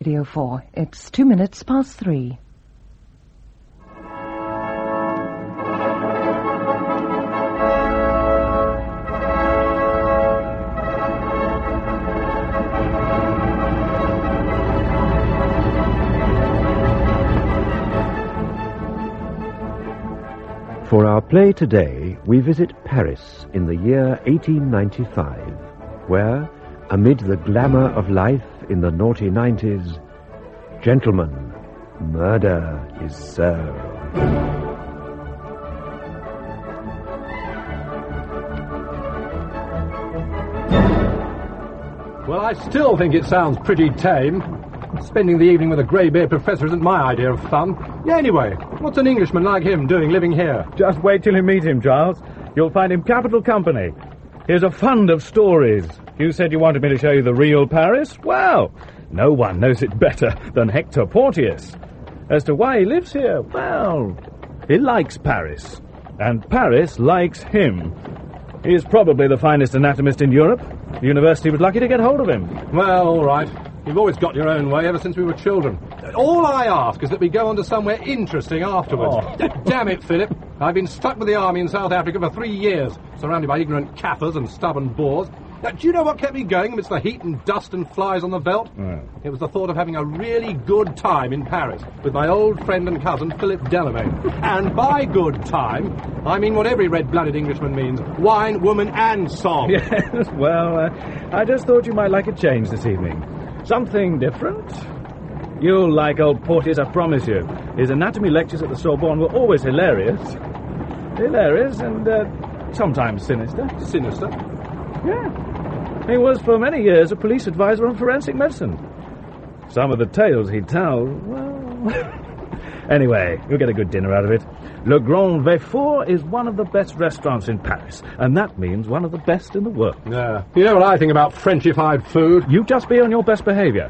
Radio 4. It's 2 minutes past 3. For our play today, we visit Paris in the year 1895, where, amid the glamour of life in the naughty 90s, gentlemen, murder is served. Well, I still think it sounds pretty tame. Spending the evening with a grey-beard professor isn't my idea of fun. Yeah, anyway, what's an Englishman like him doing living here? Just wait till you meet him, Giles. You'll find him capital company. Here's a fund of stories. You said you wanted me to show you the real Paris? Well, no one knows it better than Hector Porteous. As to why he lives here, well, he likes Paris. And Paris likes him. He is probably the finest anatomist in Europe. The university was lucky to get hold of him. Well, all right. You've always got your own way ever since we were children. All I ask is that we go on to somewhere interesting afterwards. Oh. Damn it, Philip. I've been stuck with the army in South Africa for 3 years, surrounded by ignorant Kaffirs and stubborn Boers. Now, do you know what kept me going amidst the heat and dust and flies on the veldt? It was the thought of having a really good time in Paris with my old friend and cousin, Philip Delamain. And by good time, I mean what every red-blooded Englishman means. Wine, woman, and song. Yes, well, I just thought you might like a change this evening. Something different. You'll like old Porteous, I promise you. His anatomy lectures at the Sorbonne were always hilarious. Hilarious and sometimes sinister. Sinister? Yeah. He was for many years a police advisor on forensic medicine. Some of the tales he'd tell, well... Anyway, you'll get a good dinner out of it. Le Grand Véfour is one of the best restaurants in Paris, and that means one of the best in the world. Yeah. You know what I think about Frenchified food? You just be on your best behaviour.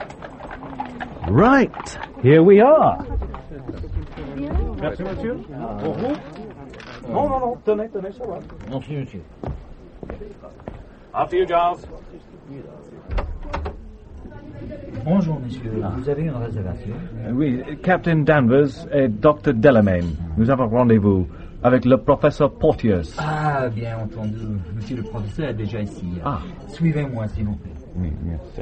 Right, here we are. Merci, monsieur. Non, tenez, ça va. Merci, monsieur. After you, Giles. Bonjour, monsieur. Vous avez une réservation? Oui, Captain Danvers et Dr. Delamain. Nous avons rendez-vous avec le professeur Porteous. Ah, bien entendu. Monsieur le professeur est déjà ici. Ah. Suivez-moi, s'il vous plaît. Oui, merci.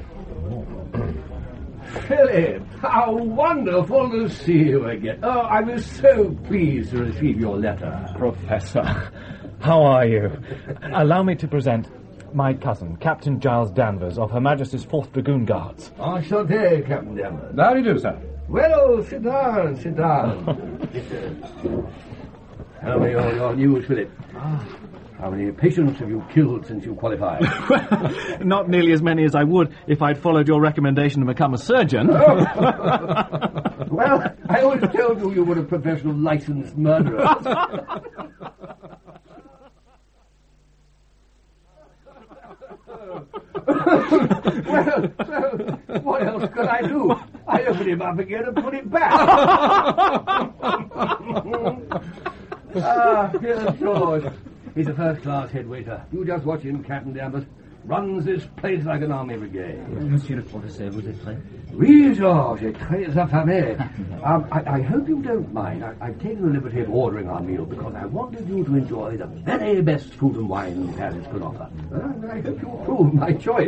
Philip, how wonderful to see you again. Oh, I was so pleased to receive your letter. Professor, how are you? Allow me to present my cousin, Captain Giles Danvers, of Her Majesty's 4th Dragoon Guards. Enchanté, Captain Danvers. How do you do, sir? Well, sit down, sit down. Tell me your news, Philip. How many patients have you killed since you qualified? Not nearly as many as I would if I'd followed your recommendation to become a surgeon. Well, I always told you were a professional licensed murderer. Well, what else could I do? I opened him up again and put him back. Here's George. He's a first-class head waiter. You just watch him, Captain Danvers. Runs this place like an army brigade. Monsieur le professeur, vous êtes prêt? Oui, George, très affamé. I hope you don't mind. I've taken the liberty of ordering our meal because I wanted you to enjoy the very best food and wine Paris could offer. And I hope you approve my choice.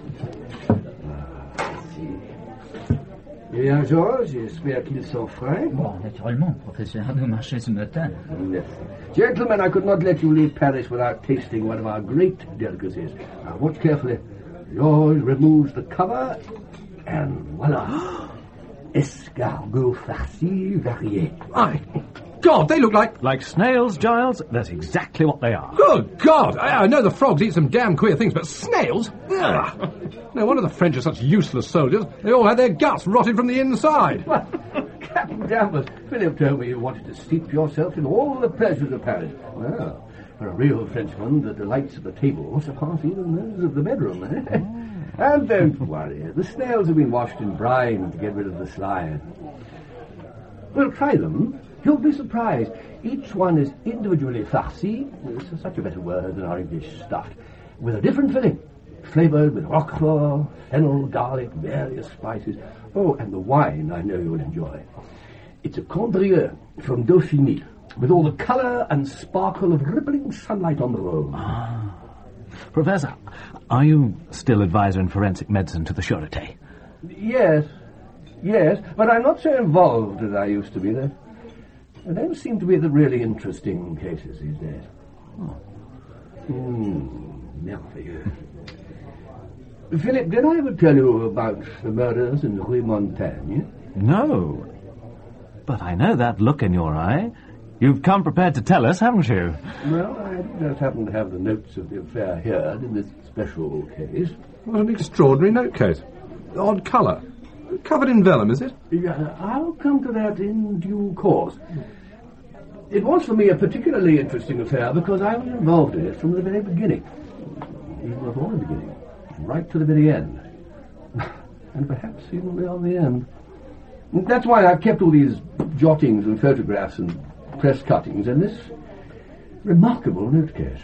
Let's see. Eh bien, George, j'espère qu'ils sont frais. Bon, naturellement, professeur, nous marchons ce matin. Yes. Gentlemen, I could not let you leave Paris without tasting one of our great delicacies. Now, watch carefully. George removes the cover, and voila. Escargot farci varié. My God, they look like... Like snails, Giles? That's exactly what they are. Good God! I know the frogs eat some damn queer things, but snails? Ugh. No wonder the French are such useless soldiers. They all had their guts rotted from the inside. Well, Captain Danvers, Philip told me you wanted to steep yourself in all the pleasures of Paris. Well, for a real Frenchman, the delights of the table surpass even those of the bedroom. And don't worry, the snails have been washed in brine to get rid of the slime. Well, try them. You'll be surprised. Each one is individually farci, such a better word than our English stuffed, with a different filling. flavoured with roquefort, fennel, garlic, various spices. Oh, and the wine I know you'll enjoy. It's a Condrieu from Dauphiny, with all the colour and sparkle of rippling sunlight on the Rhone. Professor, are you still advisor in forensic medicine to the Sûreté? Yes, but I'm not so involved as I used to be. There don't seem to be the really interesting cases these days. Merveilleux. Philip, did I ever tell you about the murders in Rue Montaigne? No. But I know that look in your eye. You've come prepared to tell us, haven't you? Well, I just happen to have the notes of the affair here in this special case. What an extraordinary note case. Odd colour. Covered in vellum, is it? Yeah, I'll come to that in due course. It was for me a particularly interesting affair because I was involved in it from the very beginning. Even before the beginning. Right to the very end. And perhaps even beyond the end. That's why I've kept all these jottings and photographs and press cuttings and this remarkable note case.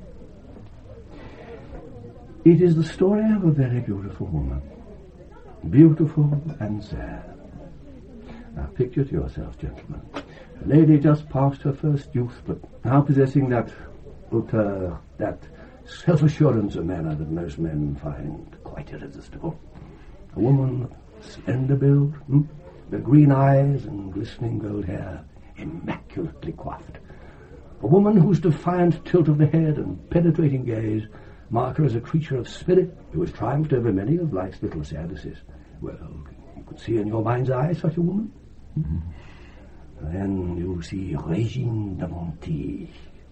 It is the story of a very beautiful woman. Beautiful and sad. Now picture to yourself, gentlemen, a lady just past her first youth, but now possessing that hauteur, that self-assurance of manner that most men find quite irresistible. A woman of slender build, with green eyes and glistening gold hair, immaculately coiffed. A woman whose defiant tilt of the head and penetrating gaze mark her as a creature of spirit who has triumphed over many of life's little sadnesses. Well, you could see in your mind's eye such a woman. Then you see Régine de Montijo.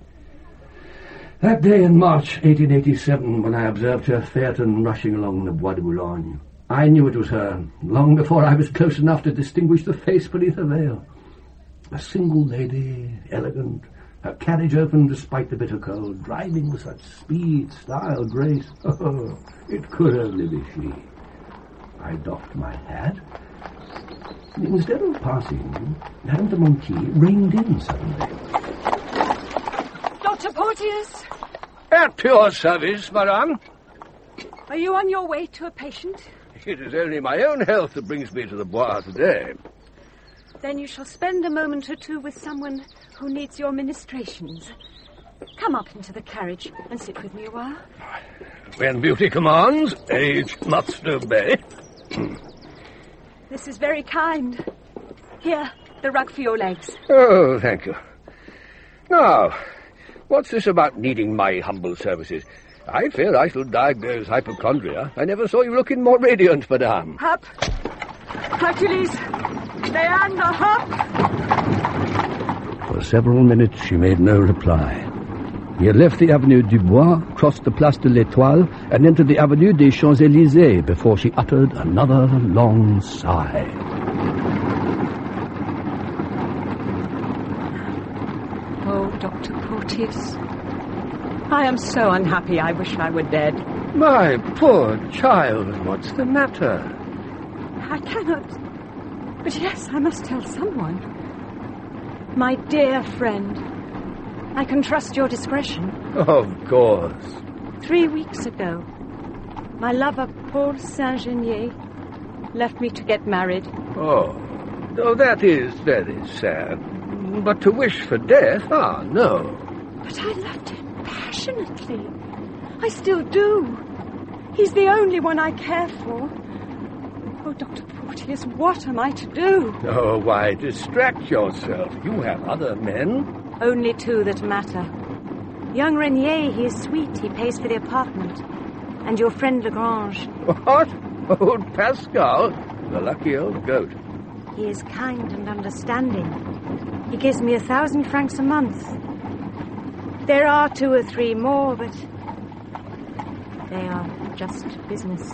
That day in March 1887, when I observed her phaeton rushing along the Bois de Boulogne, I knew it was her, long before I was close enough to distinguish the face beneath her veil. A single lady, elegant, her carriage open despite the bitter cold, driving with such speed, style, grace. Oh, it could only be she. I doffed my hat. Instead of passing, Madame de Montijo reined in suddenly. Dr. Porteous! At your service, madame. Are you on your way to a patient? It is only my own health that brings me to the Bois today. Then you shall spend a moment or two with someone who needs your ministrations. Come up into the carriage and sit with me a while. When beauty commands, age must obey. This is very kind. Here, the rug for your legs. Oh, thank you. Now, what's this about needing my humble services? I fear I shall diagnose hypochondria. I never saw you looking more radiant, madame. Up. Hercules. Leander, hop. For several minutes she made no reply. He had left the Avenue du Bois, crossed the Place de l'Étoile, and entered the Avenue des Champs-Élysées before she uttered another long sigh. Oh, Dr. Porteous, I am so unhappy I wish I were dead. My poor child, what's the matter? I cannot. But yes, I must tell someone. My dear friend, I can trust your discretion. Of course. 3 weeks ago, my lover, Paul Saint-Genier, left me to get married. Oh, that is very sad. But to wish for death, no. But I loved him passionately. I still do. He's the only one I care for. Oh, Dr. Porteous, what am I to do? Oh, why distract yourself? You have other men. Only 2 that matter. Young Renier, he is sweet. He pays for the apartment. And your friend Lagrange. What? Old Pascal? The lucky old goat. He is kind and understanding. He gives me 1,000 francs a month. There are 2 or 3 more, but they are just business.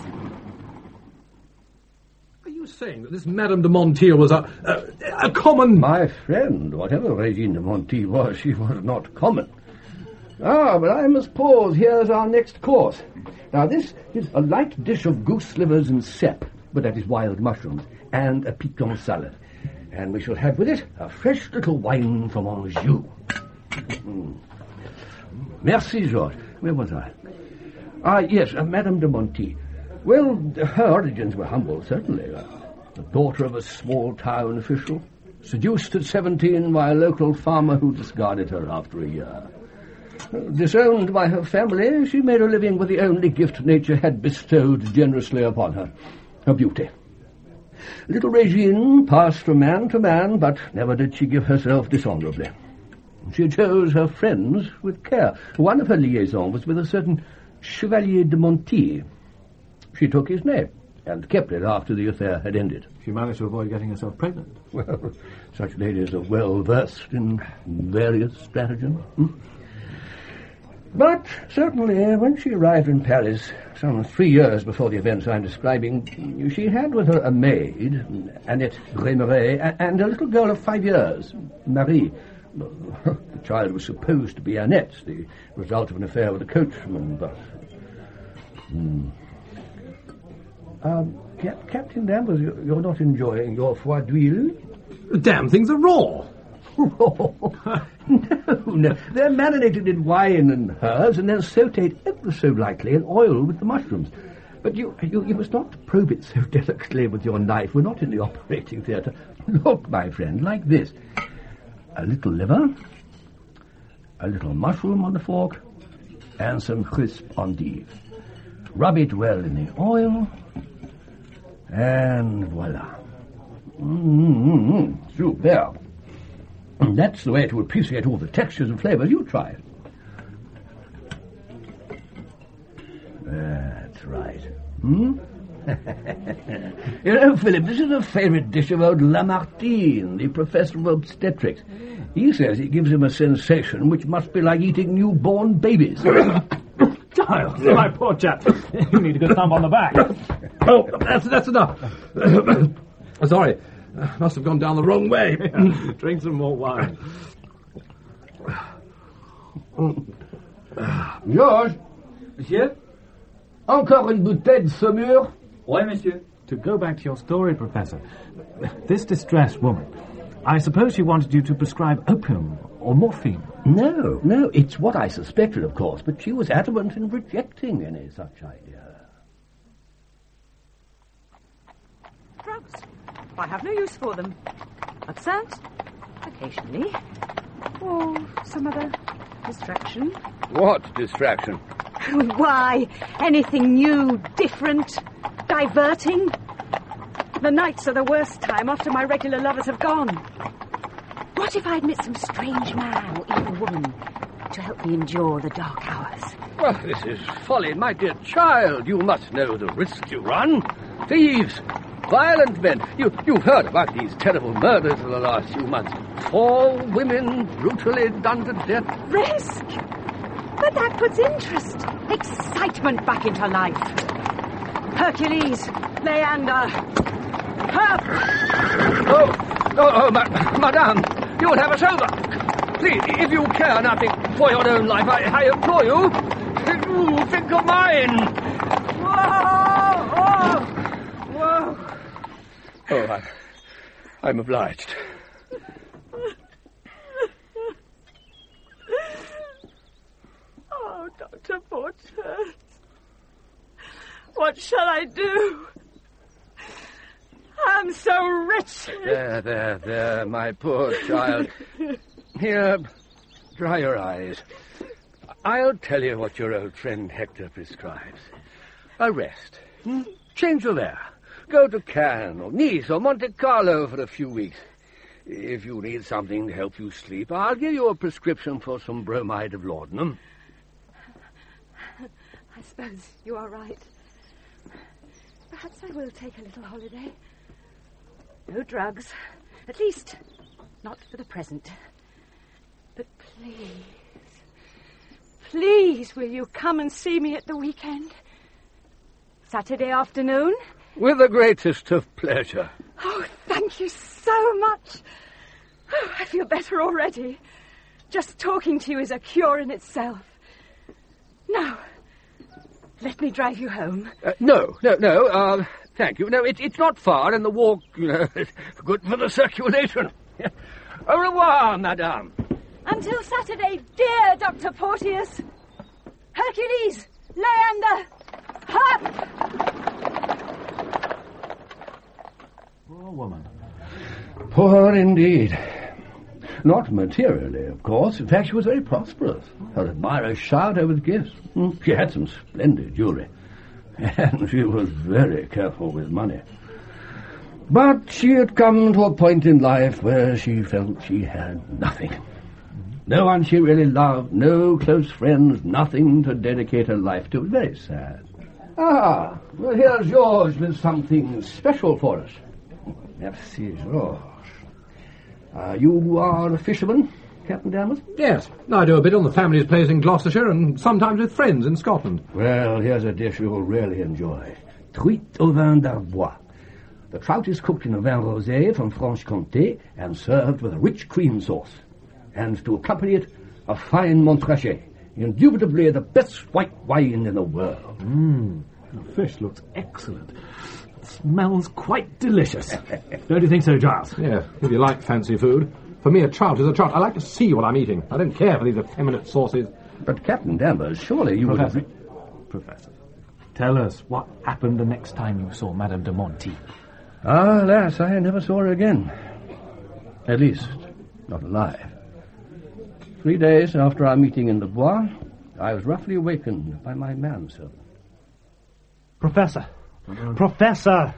Are you saying that this Madame de Montijo was a common... My friend, whatever Régine de Montijo was, she was not common. But I must pause. Here's our next course. Now, this is a light dish of goose livers and cep, but that is wild mushrooms, and a piquant salad. And we shall have with it a fresh little wine from Anjou. Merci, Georges. Where was I? Yes, Madame de Monty. Well, her origins were humble, certainly. The daughter of a small-town official, seduced at 17 by a local farmer who discarded her after a year. Disowned by her family, she made a living with the only gift nature had bestowed generously upon her, her beauty. Little Regine passed from man to man, but never did she give herself dishonourably. She chose her friends with care. One of her liaisons was with a certain Chevalier de Monty. She took his name and kept it after the affair had ended. She managed to avoid getting herself pregnant. Well, such ladies are well versed in various stratagems. But certainly when she arrived in Paris, some 3 years before the events I'm describing, she had with her a maid, Annette Rémeret, and a little girl of 5 years, Marie. The child was supposed to be Annette's, the result of an affair with a coachman, but... Captain Danvers, you're not enjoying your foie d'huile? The damn things are raw. No. They're marinated in wine and herbs and then sautéed ever so lightly in oil with the mushrooms. But you must not probe it so delicately with your knife. We're not in the operating theatre. Look, my friend, like this. A little liver, a little mushroom on the fork, and some crisp endive. Rub it well in the oil, and voila. Super. That's the way to appreciate all the textures and flavours. You try it. That's right. You know, Philip, this is a favourite dish of old Lamartine, the professor of obstetrics. He says it gives him a sensation which must be like eating newborn babies. Giles, my poor chap. You need a good thump on the back. Oh, that's enough. Sorry, must have gone down the wrong way. Drink some more wine. Georges? Monsieur? Encore une bouteille de Saumur? Oui, monsieur. To go back to your story, Professor, this distressed woman, I suppose she wanted you to prescribe opium or morphine. No, it's what I suspected, of course, but she was adamant in rejecting any such idea. Drugs. I have no use for them. Absinthe, occasionally. Or some other distraction. What distraction? Why, anything new, different, diverting. The nights are the worst time after my regular lovers have gone. What if I'd met some strange man or even woman to help me endure the dark hours? Well, this is folly, my dear child. You must know the risks you run. Thieves, violent men. You've heard about these terrible murders of the last few months. 4 women brutally done to death. Risk? But that puts interest, excitement back into life. Hercules, Leander, Madame, you'll have us over. Please, if you care nothing for your own life, I implore you, think of mine. Whoa! Oh, I'm obliged. Oh, Dr. Porteus, what shall I do? I'm so wretched. There, my poor child. Here, dry your eyes. I'll tell you what your old friend Hector prescribes. A rest. Change of air. Go to Cannes or Nice or Monte Carlo for a few weeks. If you need something to help you sleep, I'll give you a prescription for some bromide of laudanum. I suppose you are right. Perhaps I will take a little holiday. No drugs. At least, not for the present. But please, will you come and see me at the weekend? Saturday afternoon? With the greatest of pleasure. Oh, thank you so much. Oh, I feel better already. Just talking to you is a cure in itself. Now, let me drive you home. No. Thank you. No, it's not far, and the walk, is good for the circulation. Au revoir, madame. Until Saturday, dear Dr. Porteus. Hercules, Leander! Hop! Poor woman. Poor indeed. Not materially, of course. In fact, she was very prosperous. Her admirers showered her with gifts. She had some splendid jewelry. And she was very careful with money. But she had come to a point in life where she felt she had nothing. No one she really loved, no close friends, nothing to dedicate her life to. Very sad. Ah, well, here's George with something special for us. Merci, George. You are a fisherman, Captain Dammers? Yes, I do a bit on the family's place in Gloucestershire and sometimes with friends in Scotland. Well, here's a dish you'll really enjoy. Truite au vin d'Arbois. The trout is cooked in a vin rosé from Franche-Comté and served with a rich cream sauce. And to accompany it, a fine Montrachet, indubitably the best white wine in the world. The fish looks excellent. It smells quite delicious. Don't you think so, Giles? Yes, if you like fancy food. For me, a trout is a trout. I like to see what I'm eating. I don't care for these effeminate sauces. But, Captain Danvers, surely you Professor, would... Professor, tell us what happened the next time you saw Madame de Monty. Ah, alas, I never saw her again. At least, not alive. 3 days after our meeting in the Bois, I was roughly awakened by my manservant. Professor! Professor!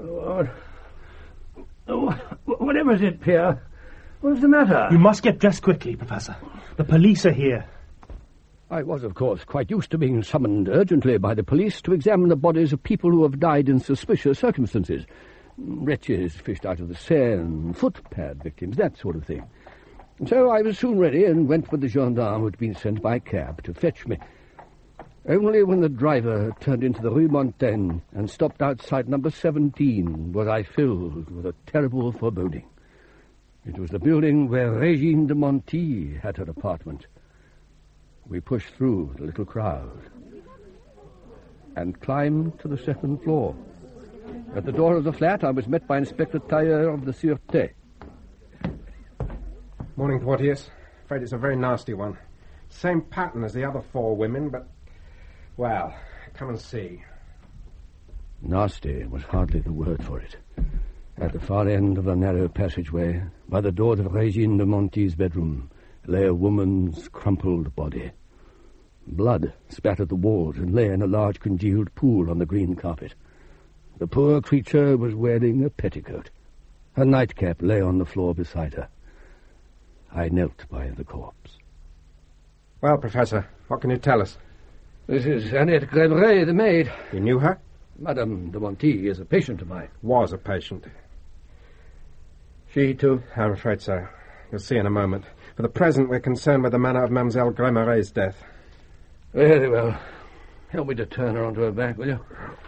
Whatever is it, Pierre? What's the matter? You must get dressed quickly, Professor. The police are here. I was, of course, quite used to being summoned urgently by the police to examine the bodies of people who have died in suspicious circumstances. Wretches fished out of the Seine, footpad victims, that sort of thing. So I was soon ready and went with the gendarme who had been sent by cab to fetch me. Only when the driver turned into the Rue Montaigne and stopped outside number 17 was I filled with a terrible foreboding. It was the building where Régine de Monty had her apartment. We pushed through the little crowd and climbed to the second floor. At the door of the flat, I was met by Inspector Tailleur of the Sûreté. Morning, Porteous. Afraid it's a very nasty one. Same pattern as the other 4 women, but... well, come and see. Nasty was hardly the word for it. At the far end of the narrow passageway, by the door of Régine de Monty's bedroom, lay a woman's crumpled body. Blood spattered the walls and lay in a large congealed pool on the green carpet. The poor creature was wearing a petticoat. Her nightcap lay on the floor beside her. I knelt by the corpse. Well, Professor, what can you tell us? This is Annette Greveret, the maid. You knew her? Madame de Monty is a patient of mine. Was a patient. She, too? I'm afraid so. You'll see in a moment. For the present, we're concerned with the manner of Mademoiselle Gremeret's death. Very well. Help me to turn her onto her back, will you?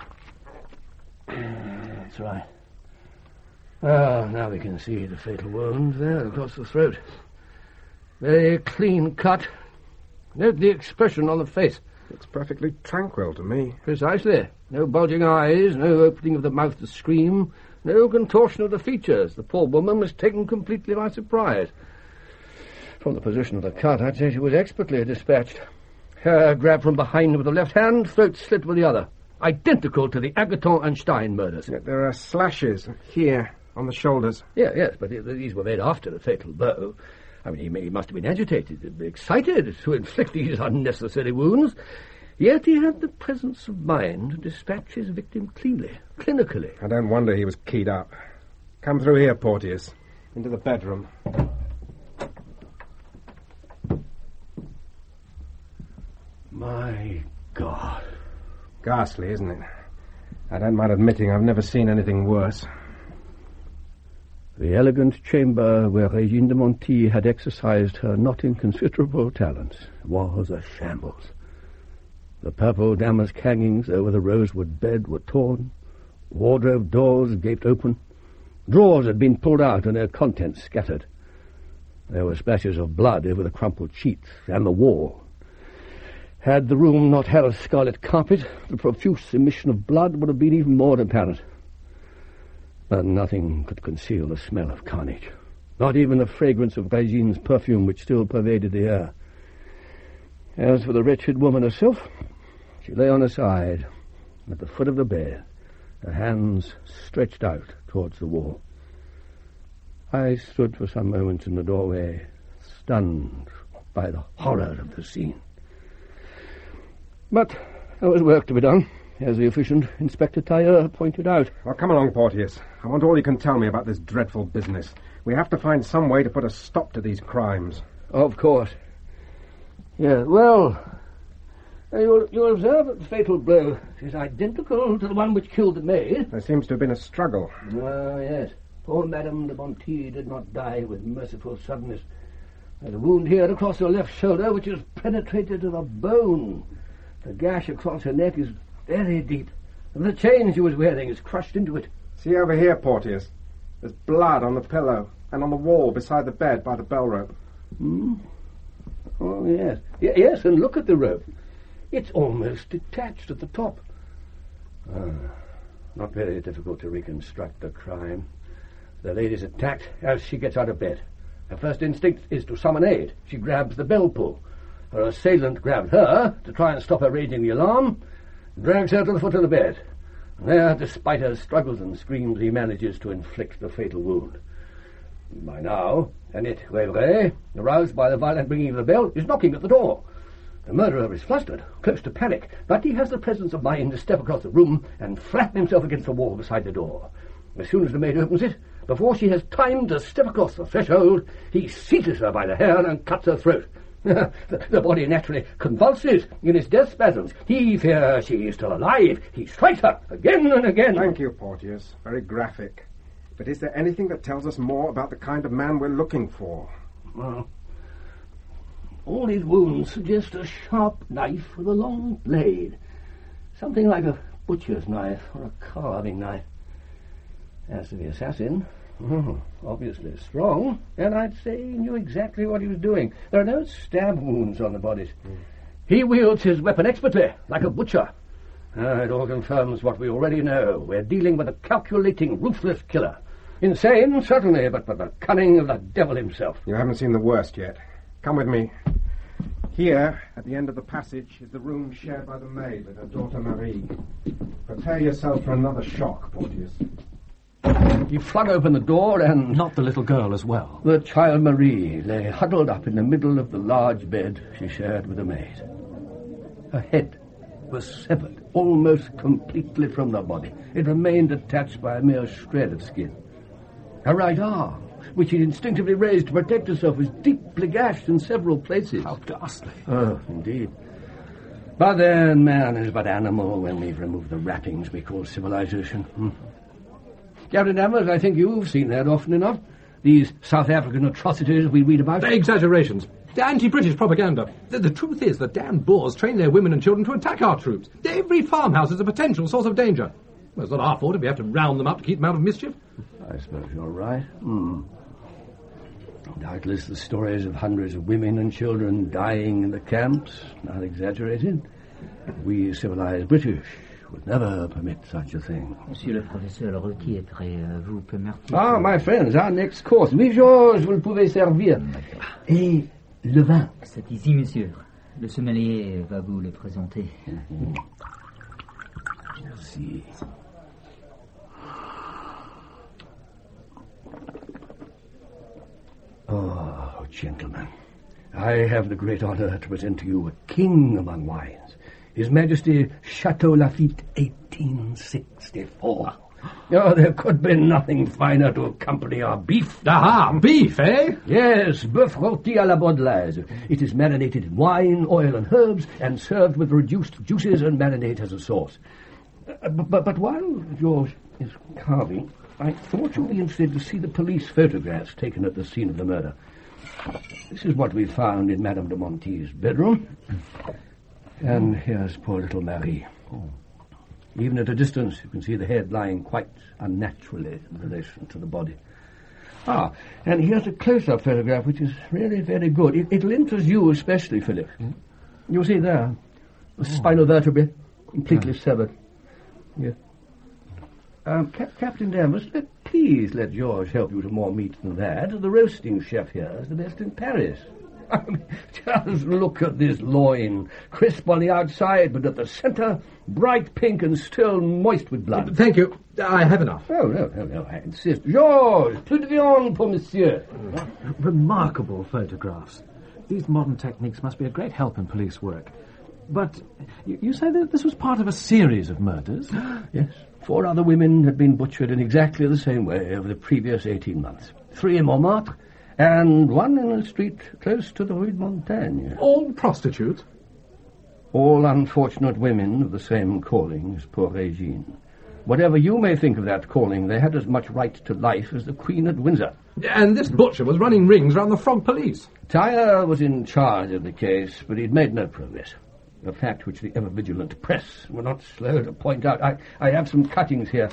That's right. Ah, now we can see the fatal wound there across the throat. Very clean cut. Note the expression on the face. It's perfectly tranquil to me. Precisely. No bulging eyes, no opening of the mouth to scream, no contortion of the features. The poor woman was taken completely by surprise. From the position of the cut, I'd say she was expertly dispatched. Hair grabbed from behind with the left hand, throat slit with the other. Identical to the Agathon and Stein murders. Yet there are slashes here on the shoulders. Yes, but these were made after the fatal blow. I mean, he must have been agitated, excited to inflict these unnecessary wounds. Yet he had the presence of mind to dispatch his victim cleanly, clinically. I don't wonder he was keyed up. Come through here, Porteous, into the bedroom. My God. Ghastly, isn't it? I don't mind admitting I've never seen anything worse. The elegant chamber where Régine de Monty had exercised her not inconsiderable talents was a shambles. The purple damask hangings over the rosewood bed were torn, wardrobe doors gaped open, drawers had been pulled out and their contents scattered. There were splashes of blood over the crumpled sheets and the wall. Had the room not had a scarlet carpet, the profuse emission of blood would have been even more apparent. But nothing could conceal the smell of carnage, not even the fragrance of Régine's perfume which still pervaded the air. As for the wretched woman herself, She lay on her side, at the foot of the bed, her hands stretched out towards the wall. I stood for some moments in the doorway, stunned by the horror of the scene. But there was work to be done, as the efficient Inspector Tailleur pointed out. Well, come along, Porteous. I want all you can tell me about this dreadful business. We have to find some way to put a stop to these crimes. Of course. Yeah, well, you'll observe that the fatal blow is identical to the one which killed the maid. There seems to have been a struggle. Oh, yes. Poor Madame de Montier did not die with merciful suddenness. There's a wound here across her left shoulder which has penetrated to the bone. The gash across her neck is very deep, and the chain she was wearing is crushed into it. See over here, Porteous. There's blood on the pillow and on the wall beside the bed by the bell rope. Hmm? Oh, yes. Yes, and look at the rope. It's almost detached at the top. Not very difficult to reconstruct the crime. The lady's attacked as she gets out of bed. Her first instinct is to summon aid. She grabs the bell pull. Her assailant grabbed her to try and stop her raising the alarm, drags her to the foot of the bed. There, despite her struggles and screams, he manages to inflict the fatal wound. By now, Annette Wavray, aroused by the violent ringing of the bell, is knocking at the door. The murderer is flustered, close to panic, but he has the presence of mind to step across the room and flatten himself against the wall beside the door. As soon as the maid opens it, before she has time to step across the threshold, he seizes her by the hair and cuts her throat. The body naturally convulses in its death spasms. He fears she is still alive. He strikes her again and again. Thank you, Porteous. Very graphic. But is there anything that tells us more about the kind of man we're looking for? Well, all these wounds suggest a sharp knife with a long blade. Something like a butcher's knife or a carving knife. As to the assassin, obviously strong, and I'd say he knew exactly what he was doing. There are no stab wounds on the bodies. He wields his weapon expertly, like a butcher. It all confirms what we already know. We're dealing with a calculating, ruthless killer. Insane, certainly, but the cunning of the devil himself. You haven't seen the worst yet. Come with me. Here, at the end of the passage, is the room shared by the maid with her daughter Marie. Prepare yourself for another shock, Porteous. He flung open the door and... Not the little girl as well. The child Marie lay huddled up in the middle of the large bed she shared with the maid. Her head was severed almost completely from the body. It remained attached by a mere shred of skin. Her right arm, which she instinctively raised to protect herself, was deeply gashed in several places. How ghastly. Oh, indeed. But then man is but animal when we've removed the wrappings we call civilization. Captain Danvers, I think you've seen that often enough. These South African atrocities we read about. Exaggerations. Anti-British propaganda. The truth is that damn Boers train their women and children to attack our troops. Every farmhouse is a potential source of danger. Well, it's not our fault if we have to round them up to keep them out of mischief. I suppose you're right. Doubtless the stories of hundreds of women and children dying in the camps are exaggerated. We civilized British would never permit such a thing. Monsieur le professeur, le rôti est prêt. Vous permettez... Ah, my friends, our next course. Oui, Georges, vous le pouvez servir. Et le vin. C'est ici, monsieur. Le sommelier va vous le présenter. Merci. Oh, gentlemen, I have the great honor to present to you a king among wines. His Majesty Chateau Lafite 1864. Oh, there could be nothing finer to accompany our beef. Aha, beef, eh? Yes, bœuf rôti à la Baudelaise. It is marinated in wine, oil, and herbs, and served with reduced juices and marinade as a sauce. But while George is carving, I thought you'd be interested to see the police photographs taken at the scene of the murder. This is what we found in Madame de Monti's bedroom. And here's poor little Marie. Even at a distance, you can see the head lying quite unnaturally in relation to the body. Ah, and here's a close-up photograph, which is really very good. It'll interest you especially, Philip. You see there, the spinal vertebrae completely severed. Yeah. Captain Danvers, please let George help you to more meat than that. The roasting chef here is the best in Paris. Just look at this loin. Crisp on the outside, but at the centre, bright pink and still moist with blood. Thank you. I have enough. Oh, no, I insist. Georges, plus de viande pour monsieur. Remarkable photographs. These modern techniques must be a great help in police work. But you say that this was part of a series of murders? Yes. 4 other women had been butchered in exactly the same way over the previous 18 months. 3 in Montmartre, and 1 in a street close to the Rue de Montaigne. All prostitutes? All unfortunate women of the same calling as poor Régine. Whatever you may think of that calling, they had as much right to life as the Queen at Windsor. And this butcher was running rings round the Frog Police. Tyre was in charge of the case, but he'd made no progress. A fact which the ever-vigilant press were not slow to point out. I have some cuttings here.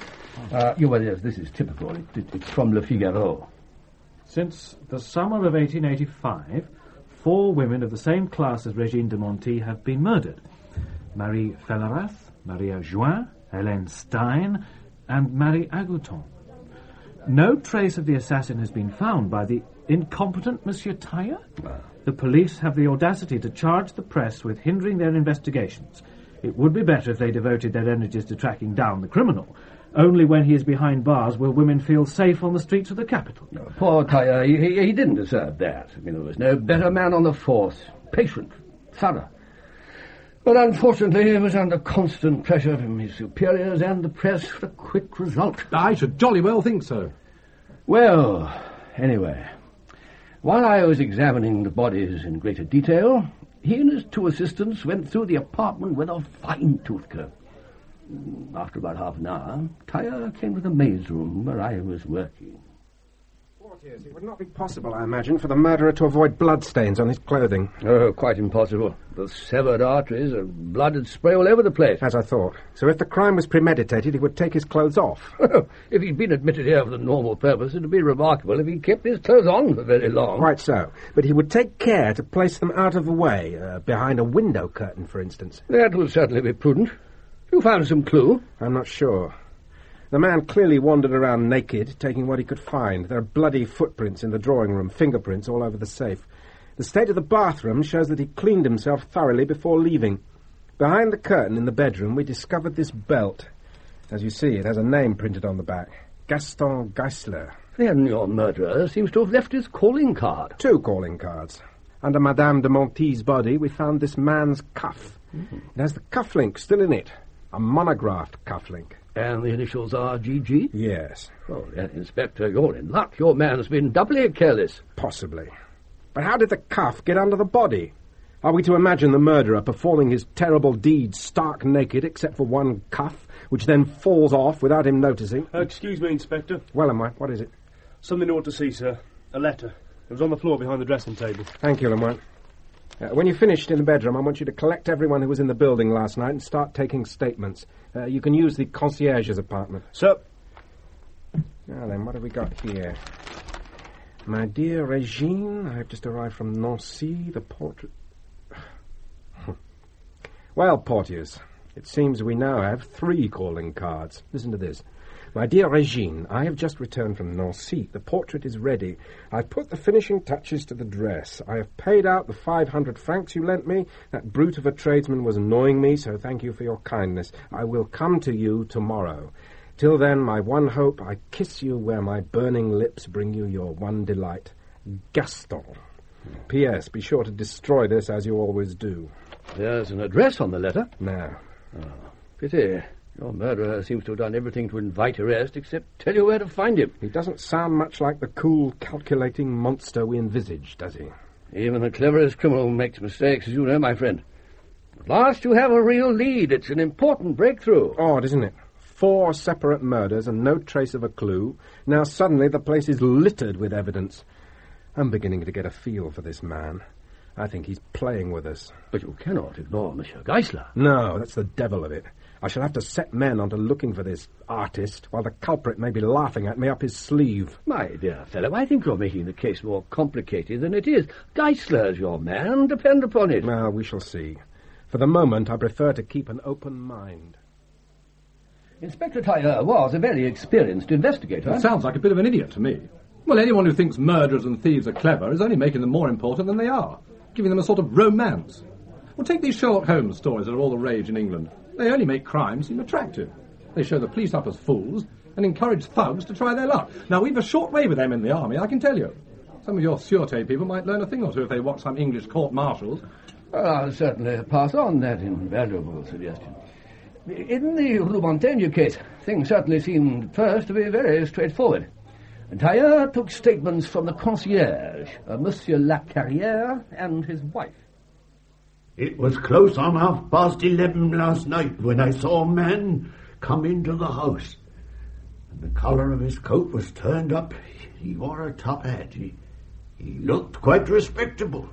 This is typical. It's from Le Figaro. Since the summer of 1885, 4 women of the same class as Régine de Monty have been murdered. Marie Fellerath, Maria Join, Hélène Stein, and Marie Agouton. No trace of the assassin has been found by the incompetent Monsieur Tyre. The police have the audacity to charge the press with hindering their investigations. It would be better if they devoted their energies to tracking down the criminal. Only when he is behind bars will women feel safe on the streets of the capital. No, poor Tyre, he didn't deserve that. I mean, there was no better man on the force. Patient, thorough. But unfortunately, he was under constant pressure from his superiors and the press for a quick result. I should jolly well think so. Well, anyway, while I was examining the bodies in greater detail, he and his 2 assistants went through the apartment with a fine-tooth comb. After about half an hour, Tyre came to the maid's room where I was working. Portiers, it would not be possible, I imagine, for the murderer to avoid bloodstains on his clothing. Oh, quite impossible. The severed arteries and blood would spray all over the place. As I thought. So if the crime was premeditated, he would take his clothes off. If he'd been admitted here for the normal purpose, it would be remarkable if he kept his clothes on for very long. Quite so. But he would take care to place them out of the way, behind a window curtain, for instance. That would certainly be prudent. You found some clue? I'm not sure. The man clearly wandered around naked, taking what he could find. There are bloody footprints in the drawing room, fingerprints all over the safe. The state of the bathroom shows that he cleaned himself thoroughly before leaving. Behind the curtain in the bedroom, we discovered this belt. As you see, it has a name printed on the back. Gaston Geisler. Then your murderer seems to have left his calling card. 2 calling cards. Under Madame de Monty's body, we found this man's cuff. It has the cufflink still in it. A monographed cufflink. And the initials are GG? Yes. Oh, Inspector, you're in luck. Your man's been doubly careless. Possibly. But how did the cuff get under the body? Are we to imagine the murderer performing his terrible deed stark naked except for one cuff, which then falls off without him noticing? Excuse me, Inspector. Well, Lemoine, what is it? Something you ought to see, sir. A letter. It was on the floor behind the dressing table. Thank you, Lemoine. When you're finished in the bedroom, I want you to collect everyone who was in the building last night and start taking statements. You can use the concierge's apartment. Sir. Now then, what have we got here? My dear Régine, I have just arrived from Nancy, the portrait... Well, Portiers, it seems we now have 3 calling cards. Listen to this. My dear Régine, I have just returned from Nancy. The portrait is ready. I've put the finishing touches to the dress. I have paid out the 500 francs you lent me. That brute of a tradesman was annoying me, so thank you for your kindness. I will come to you tomorrow. Till then, my one hope, I kiss you where my burning lips bring you your one delight. Gaston. P.S. Be sure to destroy this as you always do. There's an address on the letter. No. Oh, pity. Your murderer seems to have done everything to invite arrest except tell you where to find him. He doesn't sound much like the cool, calculating monster we envisaged, does he? Even the cleverest criminal makes mistakes, as you know, my friend. At last you have a real lead. It's an important breakthrough. Odd, isn't it? 4 separate murders and no trace of a clue. Now suddenly the place is littered with evidence. I'm beginning to get a feel for this man. I think he's playing with us. But you cannot ignore Monsieur Geisler. No, that's the devil of it. I shall have to set men onto looking for this artist, while the culprit may be laughing at me up his sleeve. My dear fellow, I think you're making the case more complicated than it is. Geisler's your man, depend upon it. Well, we shall see. For the moment, I prefer to keep an open mind. Inspector Tyre was a very experienced investigator. It sounds like a bit of an idiot to me. Well, anyone who thinks murderers and thieves are clever is only making them more important than they are, giving them a sort of romance. Well, take these Sherlock Holmes stories that are all the rage in England. They only make crime seem attractive. They show the police up as fools and encourage thugs to try their luck. Now, we've a short way with them in the army, I can tell you. Some of your sûreté people might learn a thing or two if they watch some English court-martials. Well, I'll certainly pass on that invaluable suggestion. In the Rue Montaigne case, things certainly seemed at first to be very straightforward. Tailleur took statements from the concierge, Monsieur Lacarrière, and his wife. It was close on 11:30 last night when I saw a man come into the house. And the collar of his coat was turned up. He wore a top hat. He looked quite respectable.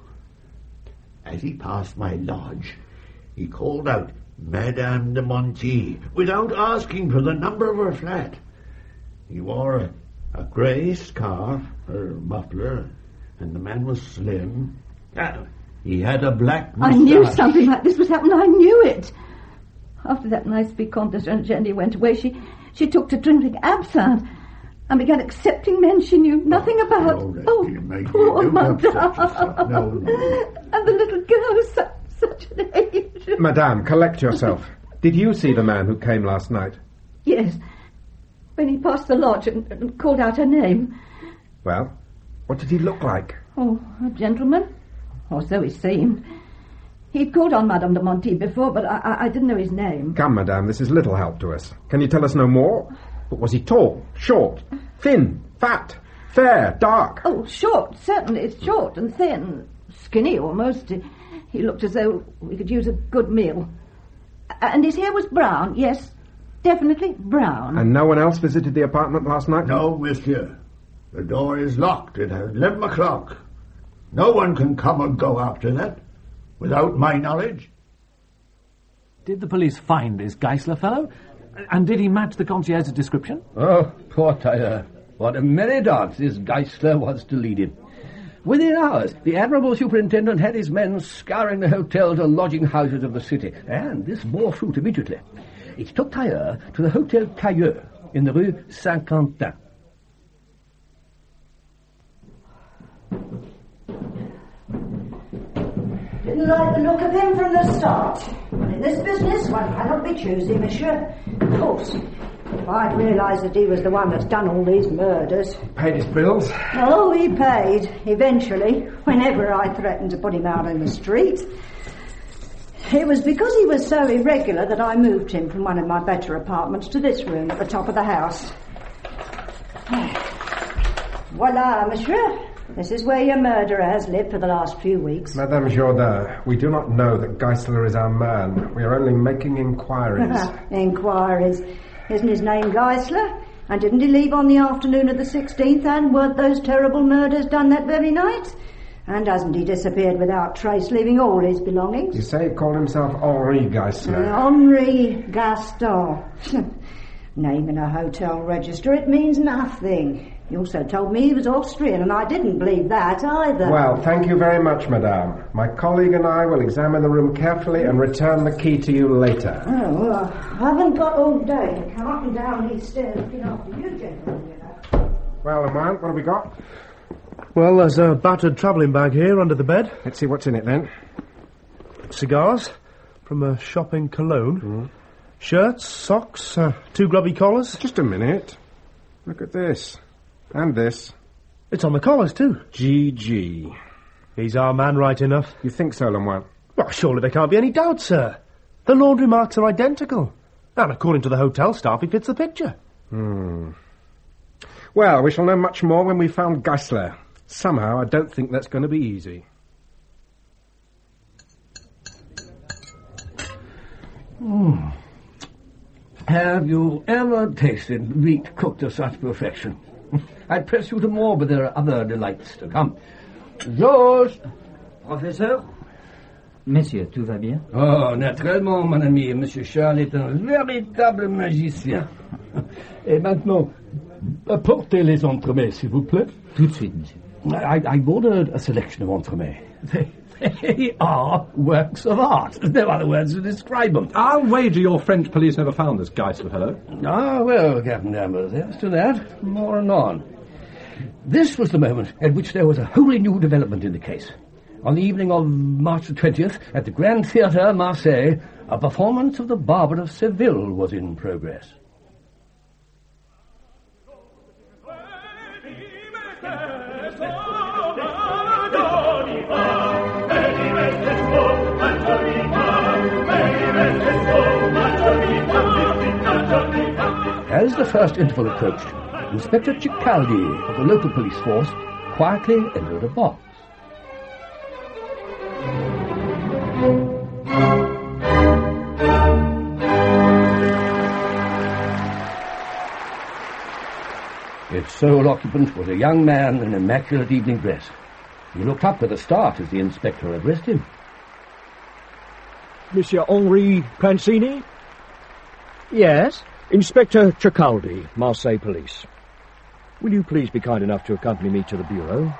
As he passed my lodge, he called out, Madame de Monti, without asking for the number of her flat. He wore a grey scarf, or muffler, and the man was slim. He had a black moustache. I knew something like this was happening. I knew it. After that nice Vicomte de Saint-Geny went away, she took to drinking absinthe and began accepting men she knew nothing about. Poor Madame. No. And the little girl was such an angel. Madame, collect yourself. Did you see the man who came last night? Yes. When he passed the lodge and called out her name. Well, what did he look like? Oh, a gentleman. Or so he seemed. He'd called on Madame de Monti before, but I didn't know his name. Come, Madame, this is little help to us. Can you tell us no more? But was he tall, short, thin, fat, fair, dark? Oh, short, certainly. Short and thin. Skinny, almost. He looked as though we could use a good meal. And his hair was brown, yes, definitely brown. And no one else visited the apartment last night? No, monsieur. The door is locked at 11 o'clock. No one can come and go after that, without my knowledge. Did the police find this Geisler fellow? And did he match the concierge's description? Oh, poor Tailleur. What a merry dance this Geisler was to lead him. Within hours, the admirable superintendent had his men scouring the hotels and lodging houses of the city, and this bore fruit immediately. It took Tailleur to the Hotel Cailleux in the Rue Saint-Quentin. Didn't like the look of him from the start. But in this business, one cannot be choosy, monsieur. Of course, if I'd realised that he was the one that's done all these murders... Paid his bills? Oh, he paid, eventually, whenever I threatened to put him out in the street. It was because he was so irregular that I moved him from one of my better apartments to this room at the top of the house. Voila, monsieur. This is where your murderer has lived for the last few weeks. Madame Jourdain, we do not know that Geisler is our man. We are only making inquiries. Inquiries. Isn't his name Geisler? And didn't he leave on the afternoon of the 16th? And weren't those terrible murders done that very night? And hasn't he disappeared without trace, leaving all his belongings? You say he called himself Henri Geisler. Henri Gaston. Name in a hotel register, it means nothing. He also told me he was Austrian, and I didn't believe that either. Well, thank you very much, madame. My colleague and I will examine the room carefully and return the key to you later. Oh, well, I haven't got all day to come up and down these stairs looking after you, gentlemen, you know. Well, Lamont, what have we got? Well, there's a battered travelling bag here under the bed. Let's see what's in it, then. Cigars from a shop in Cologne. Shirts, socks, 2 grubby collars. Just a minute. Look at this. And this. It's on the collars, too. GG. He's our man right enough. You think so, Lemoine? Well, surely there can't be any doubt, sir. The laundry marks are identical. And according to the hotel staff, he fits the picture. Well, we shall know much more when we've found Geisler. Somehow, I don't think that's going to be easy. Have you ever tasted meat cooked to such perfection? I'd press you to more, but there are other delights to come. Georges! Professeur? Messieurs, tout va bien? Oh, naturellement, mon ami. Monsieur Charles est un véritable magicien. Et maintenant, apportez les entremets, s'il vous plaît. Tout de suite, monsieur. I ordered a selection of entremets. They are works of art. There's no other words to describe them. I'll wager your French police never found this Geisler fellow. Ah, well, Captain Danvers, as to that, more anon. This was the moment at which there was a wholly new development in the case. On the evening of March the 20th, at the Grand Theatre, Marseille, a performance of The Barber of Seville was in progress. As the first interval approached, Inspector Cicaldi of the local police force quietly entered a box. Its sole occupant was a young man in immaculate evening dress. He looked up with a start as the inspector addressed him. Monsieur Henri Prancini? Yes? Inspector Cicaldi, Marseille Police. Will you please be kind enough to accompany me to the bureau?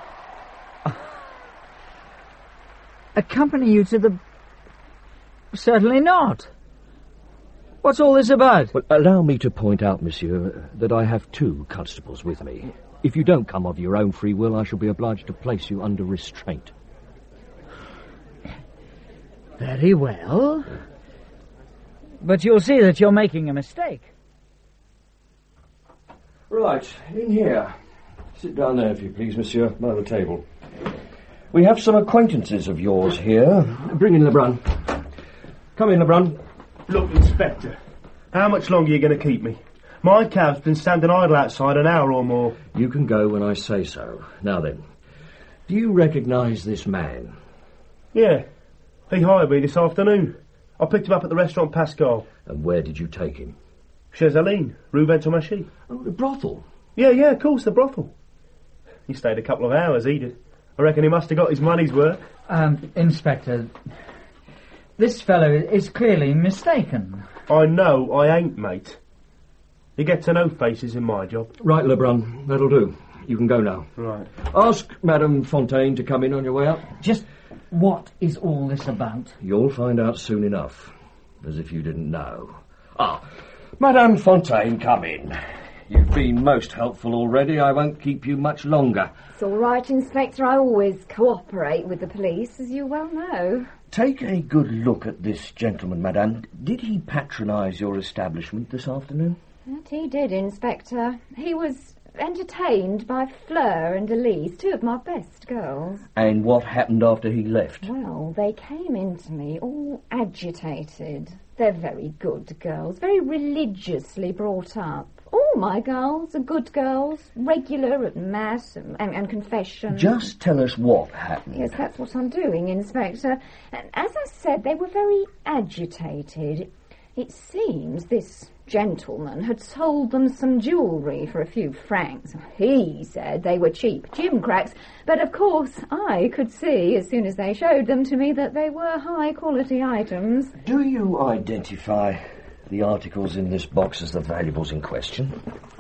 Accompany you to the... Certainly not. What's all this about? Well, allow me to point out, monsieur, that I have 2 constables with me. If you don't come of your own free will, I shall be obliged to place you under restraint. Very well. But you'll see that you're making a mistake. Right, in here. Sit down there, if you please, monsieur, by the table. We have some acquaintances of yours here. Bring in Lebrun. Come in, Lebrun. Look, Inspector, how much longer are you going to keep me? My cab's been standing idle outside an hour or more. You can go when I say so. Now then, do you recognise this man? Yeah, he hired me this afternoon. I picked him up at the restaurant Pascal. And where did you take him? Chez Aline, Rue Ventomachy. Oh, the brothel? Yeah, of course, the brothel. He stayed a couple of hours, he did. I reckon he must have got his money's worth. Inspector, this fellow is clearly mistaken. I know I ain't, mate. You get to know faces in my job. Right, Lebrun, that'll do. You can go now. Right. Ask Madame Fontaine to come in on your way out. Just what is all this about? You'll find out soon enough, as if you didn't know. Madame Fontaine, come in. You've been most helpful already. I won't keep you much longer. It's all right, Inspector. I always cooperate with the police, as you well know. Take a good look at this gentleman, Madame. Did he patronise your establishment this afternoon? That he did, Inspector. He was entertained by Fleur and Elise, 2 of my best girls. And what happened after he left? Well, they came in to me all agitated. They're very good girls, very religiously brought up. All my girls are good girls, regular at Mass and confession. Just tell us what happened. Yes, that's what I'm doing, Inspector. And as I said, they were very agitated. It seems this gentleman had sold them some jewellery for a few francs. He said they were cheap gimcracks, but of course I could see as soon as they showed them to me that they were high-quality items. Do you identify the articles in this box as the valuables in question?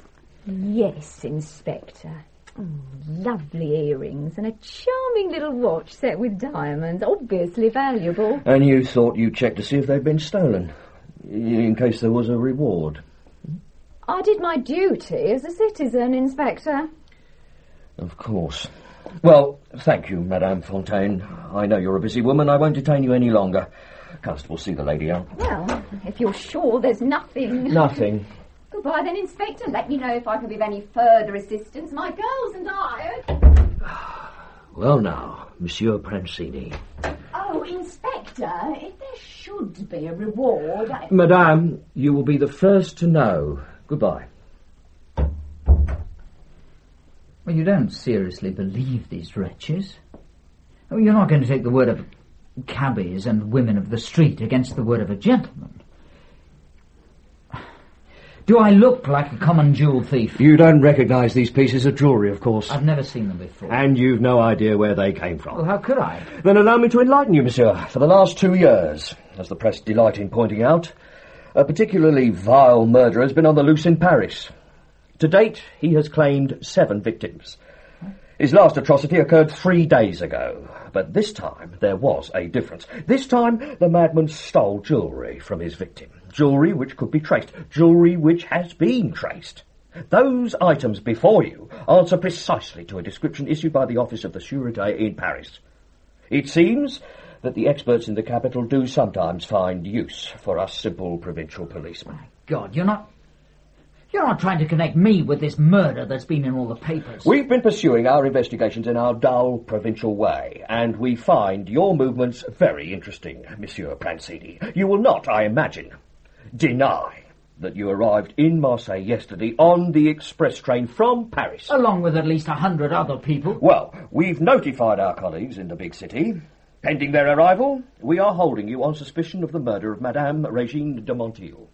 Yes, Inspector. Lovely earrings and a charming little watch set with diamonds, obviously valuable. And you thought you'd check to see if they'd been stolen, in case there was a reward? I did my duty as a citizen, Inspector. Of course. Well, thank you, Madame Fontaine. I know you're a busy woman. I won't detain you any longer. Constable, see the lady out. Well, if you're sure there's nothing... Nothing. Goodbye then, Inspector. Let me know if I can be of any further assistance. My girls and I... Well now, Monsieur Prancini. Oh, Inspector, if there should be a reward... Madame, you will be the first to know. Goodbye. Well, you don't seriously believe these wretches? Oh, you're not going to take the word of cabbies and women of the street against the word of a gentleman. Do I look like a common jewel thief? You don't recognise these pieces of jewellery, of course. I've never seen them before. And you've no idea where they came from. Well, how could I? Then allow me to enlighten you, monsieur. For the last 2 years, as the press delight in pointing out, a particularly vile murderer has been on the loose in Paris. To date, he has claimed 7 victims. His last atrocity occurred 3 days ago, but this time there was a difference. This time the madman stole jewellery from his victim. Jewellery which could be traced. Jewellery which has been traced. Those items before you answer precisely to a description issued by the Office of the Sûreté in Paris. It seems that the experts in the capital do sometimes find use for us simple provincial policemen. God, you're not trying to connect me with this murder that's been in all the papers. We've been pursuing our investigations in our dull provincial way, and we find your movements very interesting, Monsieur Prancini. You will not, I imagine, deny that you arrived in Marseille yesterday on the express train from Paris. Along with at least 100 other people. Well, we've notified our colleagues in the big city. Pending their arrival, we are holding you on suspicion of the murder of Madame Regine de Montiel.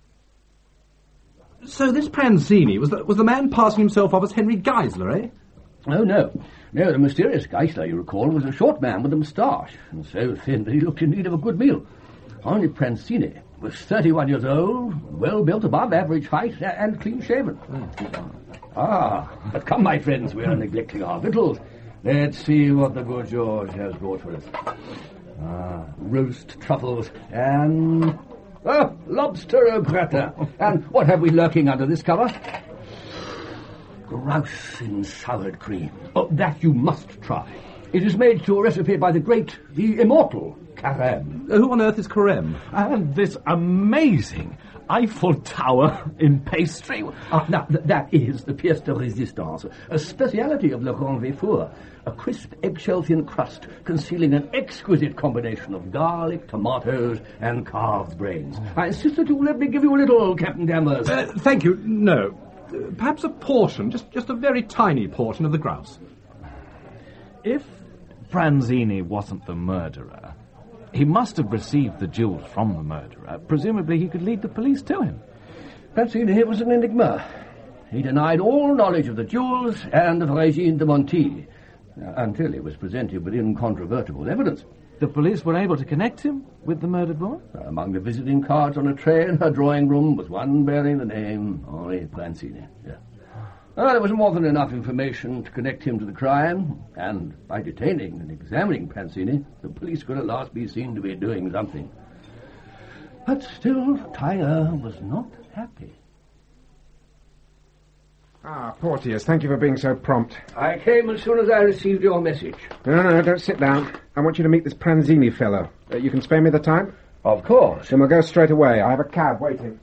So this Prancini was the man passing himself off as Henry Geisler, eh? Oh, no. No, the mysterious Geisler, you recall, was a short man with a moustache, and so thin that he looked in need of a good meal. Only Prancini was 31 years old, well-built, above average height, and clean-shaven. But come, my friends, we are neglecting our victuals. Let's see what the good George has brought for us. Roast truffles and... lobster au gratin. And what have we lurking under this cover? Grouse in soured cream. Oh, that you must try. It is made to a recipe by the immortal Carême. Who on earth is Carême? And this amazing Eiffel Tower in pastry. Now, that is the pièce de résistance, a speciality of Le Grand Véfour, a crisp egg-shell-thin crust concealing an exquisite combination of garlic, tomatoes, and calves' brains. I insist that you let me give you a little, Captain Danvers. Thank you. No. Perhaps a portion, just a very tiny portion of the grouse. If Prancini wasn't the murderer, he must have received the jewels from the murderer. Presumably he could lead the police to him. Prancini was an enigma. He denied all knowledge of the jewels and of Regine de Montiel, until he was presented with incontrovertible evidence. The police were able to connect him with the murdered woman? Among the visiting cards on a tray in her drawing room was one bearing the name Henri Prancini. Yeah. There was more than enough information to connect him to the crime, and by detaining and examining Prancini, the police could at last be seen to be doing something. But still, Tyler was not happy. Porteous, thank you for being so prompt. I came as soon as I received your message. No, don't sit down. I want you to meet this Prancini fellow. You can spare me the time? Of course. Then we'll go straight away. I have a cab waiting.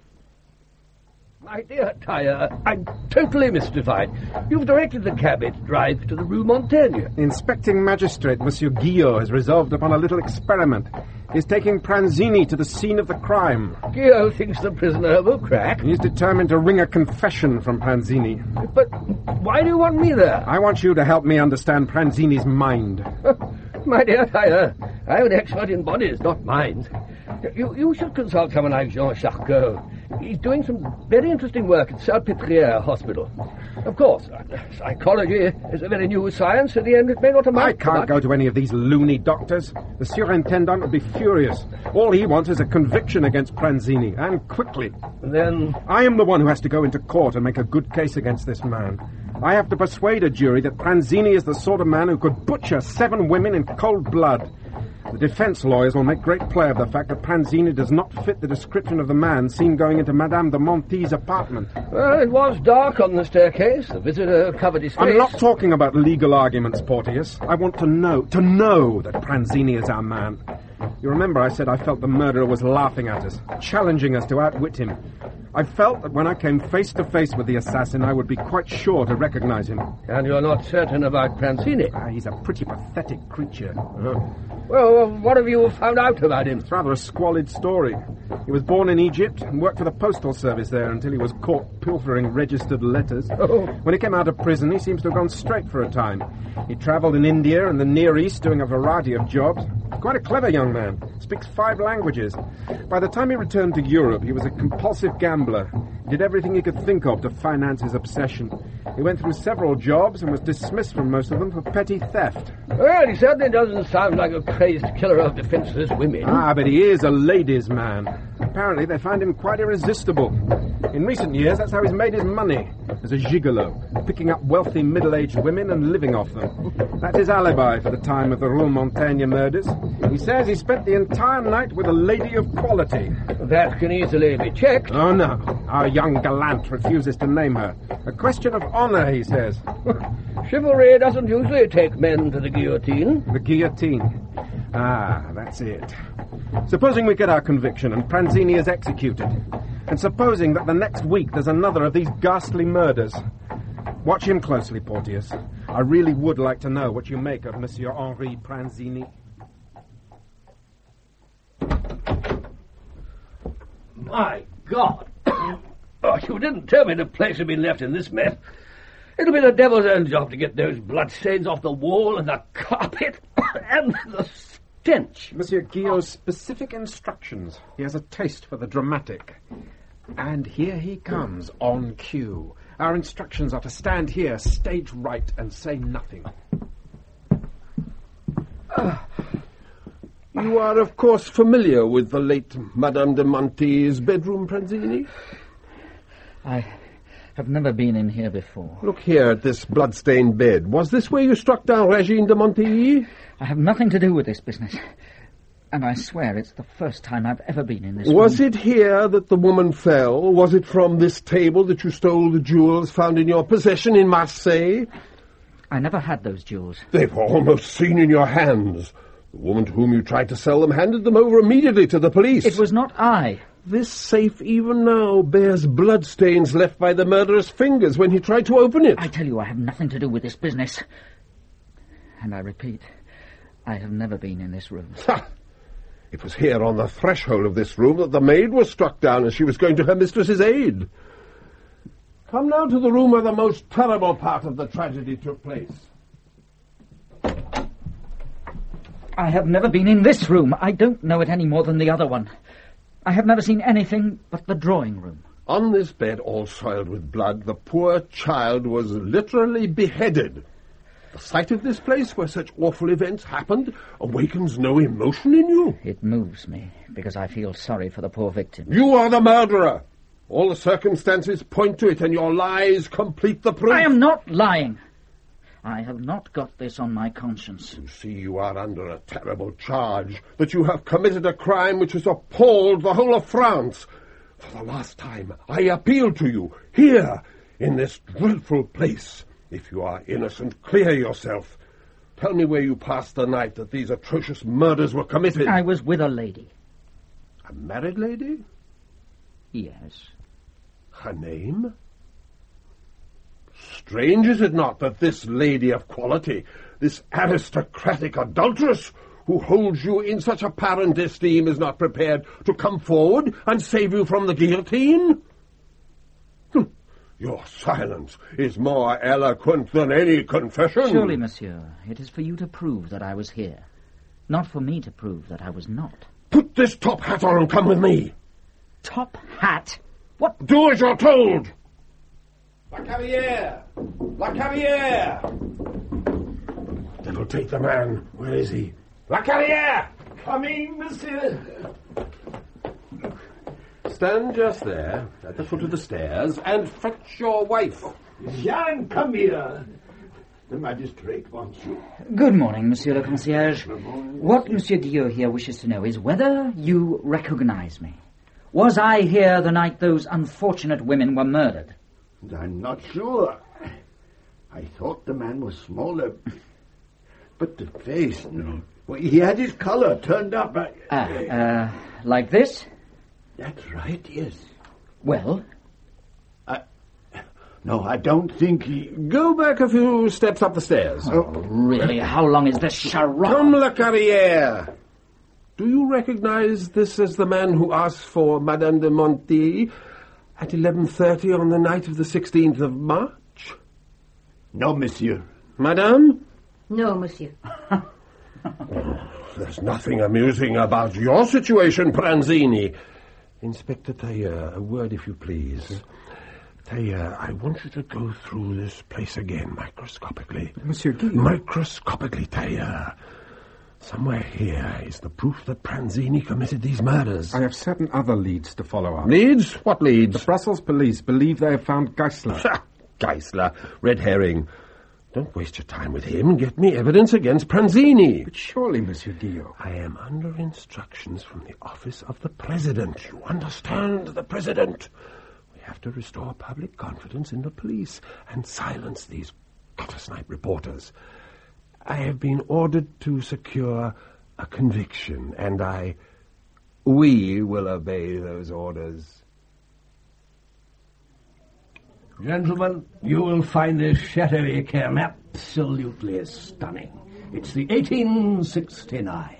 My dear Tyre, I'm totally mystified. You've directed the cab to drive to the Rue Montaigne. The inspecting magistrate, Monsieur Guillot, has resolved upon a little experiment. He's taking Prancini to the scene of the crime. Guillot thinks the prisoner will crack. He's determined to wring a confession from Prancini. But why do you want me there? I want you to help me understand Prancini's mind. My dear Tyre, I'm an expert in bodies, not minds. You should consult someone like Jean Charcot. He's doing some very interesting work at Salpêtrière Hospital. Of course, psychology is a very new science. At the end, it may not amount I can't go to any of these loony doctors. The surintendant would be furious. All he wants is a conviction against Prancini, and quickly. Then I am the one who has to go into court and make a good case against this man. I have to persuade a jury that Prancini is the sort of man who could butcher 7 women in cold blood. The defense lawyers will make great play of the fact that Prancini does not fit the description of the man seen going into Madame de Montiel's apartment. Well, it was dark on the staircase. The visitor covered his face. I'm not talking about legal arguments, Porteous. I want to know that Prancini is our man. You remember I said I felt the murderer was laughing at us, challenging us to outwit him. I felt that when I came face to face with the assassin, I would be quite sure to recognize him. And you're not certain about Prancini? He's a pretty pathetic creature. Well, what have you found out about him? It's rather a squalid story. He was born in Egypt and worked for the postal service there until he was caught pilfering registered letters. Oh. When he came out of prison, he seems to have gone straight for a time. He travelled in India and the Near East doing a variety of jobs. Quite a clever young man. Speaks 5 languages. By the time he returned to Europe, he was a compulsive gambler. He did everything he could think of to finance his obsession. He went through several jobs and was dismissed from most of them for petty theft. Well, he certainly doesn't sound like a crazed killer of defenseless women. But he is a ladies' man. Apparently they find him quite irresistible. In recent years, that's how he's made his money, as a gigolo, picking up wealthy middle-aged women and living off them. That's his alibi for the time of the Rue Montaigne murders. He says he spent the entire night with a lady of quality. That can easily be checked. Oh, no. Our young gallant refuses to name her. A question of honour, he says. Chivalry doesn't usually take men to the guillotine. The guillotine. Ah, that's it. Supposing we get our conviction and Pranzini is executed, and supposing that the next week there's another of these ghastly murders. Watch him closely, Porteous. I really would like to know what you make of Monsieur Henri Pranzini. My God! Oh, you didn't tell me the place had been left in this mess. It'll be the devil's own job to get those bloodstains off the wall and the carpet and the stench. Monsieur Guillot's specific instructions. He has a taste for the dramatic. And here he comes, on cue. Our instructions are to stand here, stage right, and say nothing. You are, of course, familiar with the late Madame de Monti's bedroom, Pranzini? I have never been in here before. Look here at this blood-stained bed. Was this where you struck down Regine de Monti? I have nothing to do with this business. And I swear it's the first time I've ever been in this room. Was it here that the woman fell? Was it from this table that you stole the jewels found in your possession in Marseille? I never had those jewels. They were almost seen in your hands. The woman to whom you tried to sell them handed them over immediately to the police. It was not I. This safe even now bears bloodstains left by the murderer's fingers when he tried to open it. I tell you, I have nothing to do with this business. And I repeat, I have never been in this room. Ha! It was here on the threshold of this room that the maid was struck down as she was going to her mistress's aid. Come now to the room where the most terrible part of the tragedy took place. I have never been in this room. I don't know it any more than the other one. I have never seen anything but the drawing room. On this bed, all soiled with blood, the poor child was literally beheaded. The sight of this place where such awful events happened awakens no emotion in you. It moves me, because I feel sorry for the poor victim. You are the murderer. All the circumstances point to it, and your lies complete the proof. I am not lying. I have not got this on my conscience. You see, you are under a terrible charge, that you have committed a crime which has appalled the whole of France. For the last time, I appeal to you, here, in this dreadful place. If you are innocent, clear yourself. Tell me where you passed the night that these atrocious murders were committed. I was with a lady. A married lady? Yes. Her name? Strange, is it not, that this lady of quality, this aristocratic adulteress, who holds you in such apparent esteem, is not prepared to come forward and save you from the guillotine? Your silence is more eloquent than any confession. Surely, monsieur, it is for you to prove that I was here, not for me to prove that I was not. Put this top hat on and come with me. Top hat? What? Do as you're told. La Carrière! La Carrière! Devil take the man. Where is he? La Carrière! Coming, monsieur. Stand just there, at the foot of the stairs, and fetch your wife. Jean, come here. The magistrate wants you. Good morning, monsieur le concierge. What Monsieur Guillot here wishes to know is whether you recognize me. Was I here the night those unfortunate women were murdered? I'm not sure. I thought the man was smaller. But the face, no. Well, he had his collar turned up. Like this? That's right, yes. Well? No, I don't think he... Go back a few steps up the stairs. Oh, really? How long is this charade? Come, La Carrière. Do you recognize this as the man who asked for Madame de Monti at 11:30 on the night of the 16th of March? No, monsieur. Madame? No, monsieur. There's nothing amusing about your situation, Pranzini. Inspector Tailleur, a word if you please. Tailleur, I want you to go through this place again, microscopically. Monsieur Guillot. Microscopically, Tailleur. Somewhere here is the proof that Pranzini committed these murders. I have certain other leads to follow up. Leads? What leads? The Brussels police believe they have found Geisler. Geisler, red herring. Don't waste your time with him. Get me evidence against Pranzini. But surely, Monsieur Dio. I am under instructions from the office of the President. You understand? The President. We have to restore public confidence in the police and silence these gutter-snipe reporters. I have been ordered to secure a conviction, and we will obey those orders. Gentlemen, you will find this Chateau Yquem absolutely stunning. It's the 1869.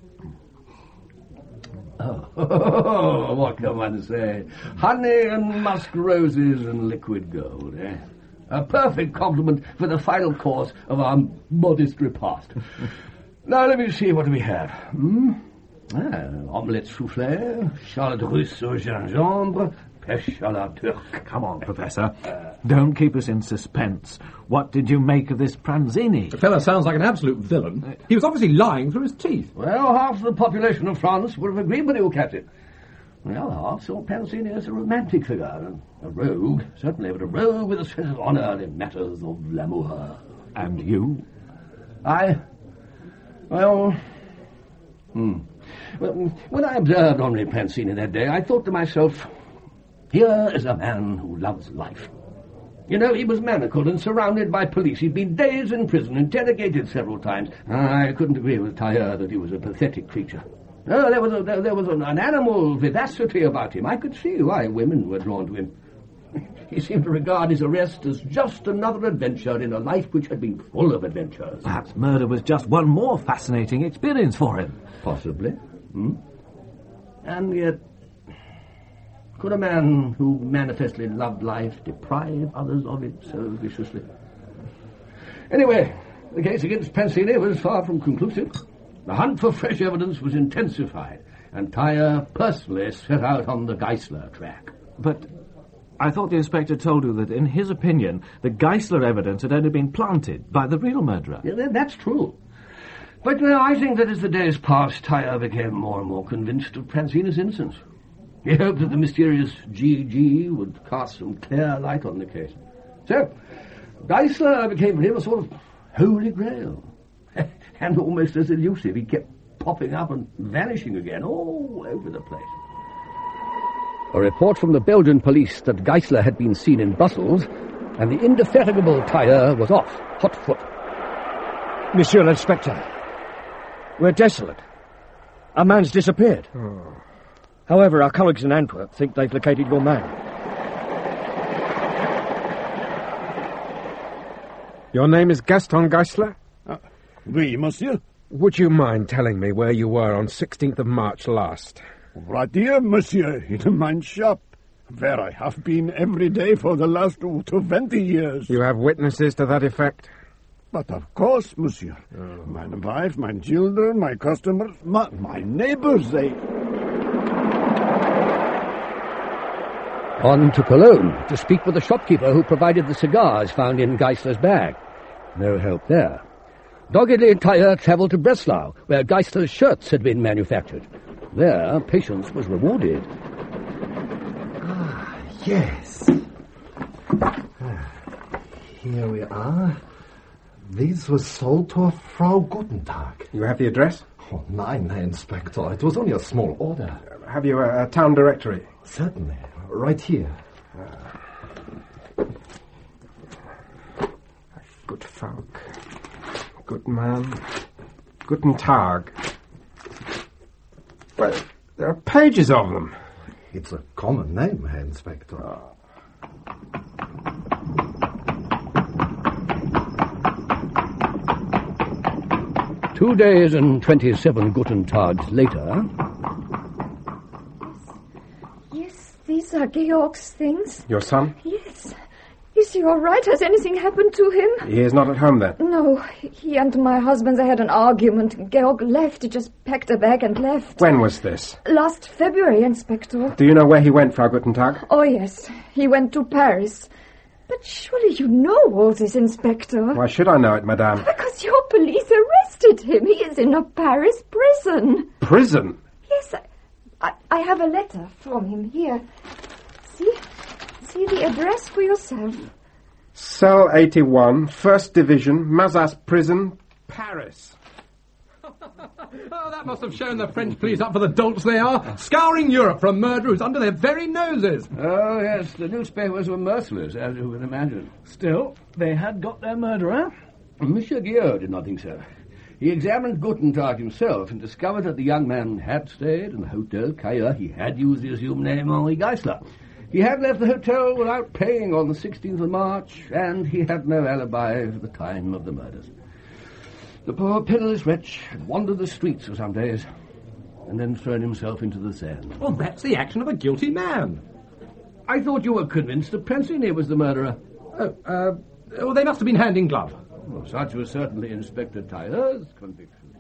Oh, what can one say? Honey and musk roses and liquid gold, eh? A perfect compliment for the final course of our modest repast. Now, let me see what we have. Omelette soufflé, charlotte russe au gingembre, pêche à la turque. Come on, Professor. Don't keep us in suspense. What did you make of this Pranzini? The fellow sounds like an absolute villain. He was obviously lying through his teeth. Well, half the population of France would have agreed with you, Captain. The other half saw Pranzini as a romantic figure, a rogue, certainly, but a rogue with a sense of honour in matters of l'amour. And you? Well, when I observed Henri Pranzini that day, I thought to myself, here is a man who loves life. You know, he was manacled and surrounded by police. He'd been days in prison, interrogated several times. I couldn't agree with Tailleur that he was a pathetic creature. No, there was an animal vivacity about him. I could see why women were drawn to him. He seemed to regard his arrest as just another adventure in a life which had been full of adventures. Perhaps murder was just one more fascinating experience for him. Possibly. And yet, could a man who manifestly loved life deprive others of it so viciously? Anyway, the case against Pranzini was far from conclusive. The hunt for fresh evidence was intensified, and Tailleur personally set out on the Geisler track. But I thought the inspector told you that, in his opinion, the Geisler evidence had only been planted by the real murderer. Yeah, that's true. But I think that as the days passed, Tailleur became more and more convinced of Pranzini's innocence. He hoped that the mysterious G.G. would cast some clear light on the case. So, Geisler became for him a sort of holy grail. And almost as elusive, he kept popping up and vanishing again all over the place. A report from the Belgian police that Geisler had been seen in Brussels, and the indefatigable Tailleur was off, hot foot. Monsieur l'Inspector, we're desolate. Our man's disappeared. However, our colleagues in Antwerp think they've located your man. Your name is Gaston Geisler? Oui, monsieur. Would you mind telling me where you were on 16th of March last? Right here, monsieur, in my shop, where I have been every day for the last 20 years. You have witnesses to that effect? But of course, monsieur. My wife, my children, my customers, my neighbors, they... On to Cologne to speak with the shopkeeper who provided the cigars found in Geisler's bag. No help there. Doggedly, Tailleur travelled to Breslau, where Geisler's shirts had been manufactured. There, patience was rewarded. Yes. Here we are. These were sold to a Frau Gutentag. You have the address? Oh, nein, Herr Inspector. It was only a small order. Have you a town directory? Certainly. Right here. Good folk. Good man. Guten Tag. Well, there are pages of them. It's a common name, Herr Inspector. 2 days and 27 Guten Tags later... Yes, these are Georg's things. Your son? Yes. Is he all right? Has anything happened to him? He is not at home, then? No. He and my husband, they had an argument. Georg left. He just packed a bag and left. When was this? Last February, Inspector. Do you know where he went, Frau Guten Tag? Oh, yes. He went to Paris. But surely you know all this, Inspector. Why should I know it, madame? Because you're police arrested him. He is in a Paris prison. Prison? Yes, I have a letter from him here. See the address for yourself. Cell 81, 1st Division, Mazas Prison, Paris. Oh, that must have shown the French police up for the dolts they are, scouring Europe for a murderer who's under their very noses. Oh, yes, the newspapers were merciless, as you can imagine. Still, they had got their murderer. Monsieur Guillot did not think so. He examined Gutentag himself and discovered that the young man had stayed in the Hotel Cailleux. He had used the assumed name Henri Geisler. He had left the hotel without paying on the 16th of March, and he had no alibi for the time of the murders. The poor penniless wretch had wandered the streets for some days, and then thrown himself into the Seine. Well, that's the action of a guilty man. I thought you were convinced that Prancini was the murderer. Well, they must have been hand in glove. Well, such was certainly Inspector Tyler's conviction.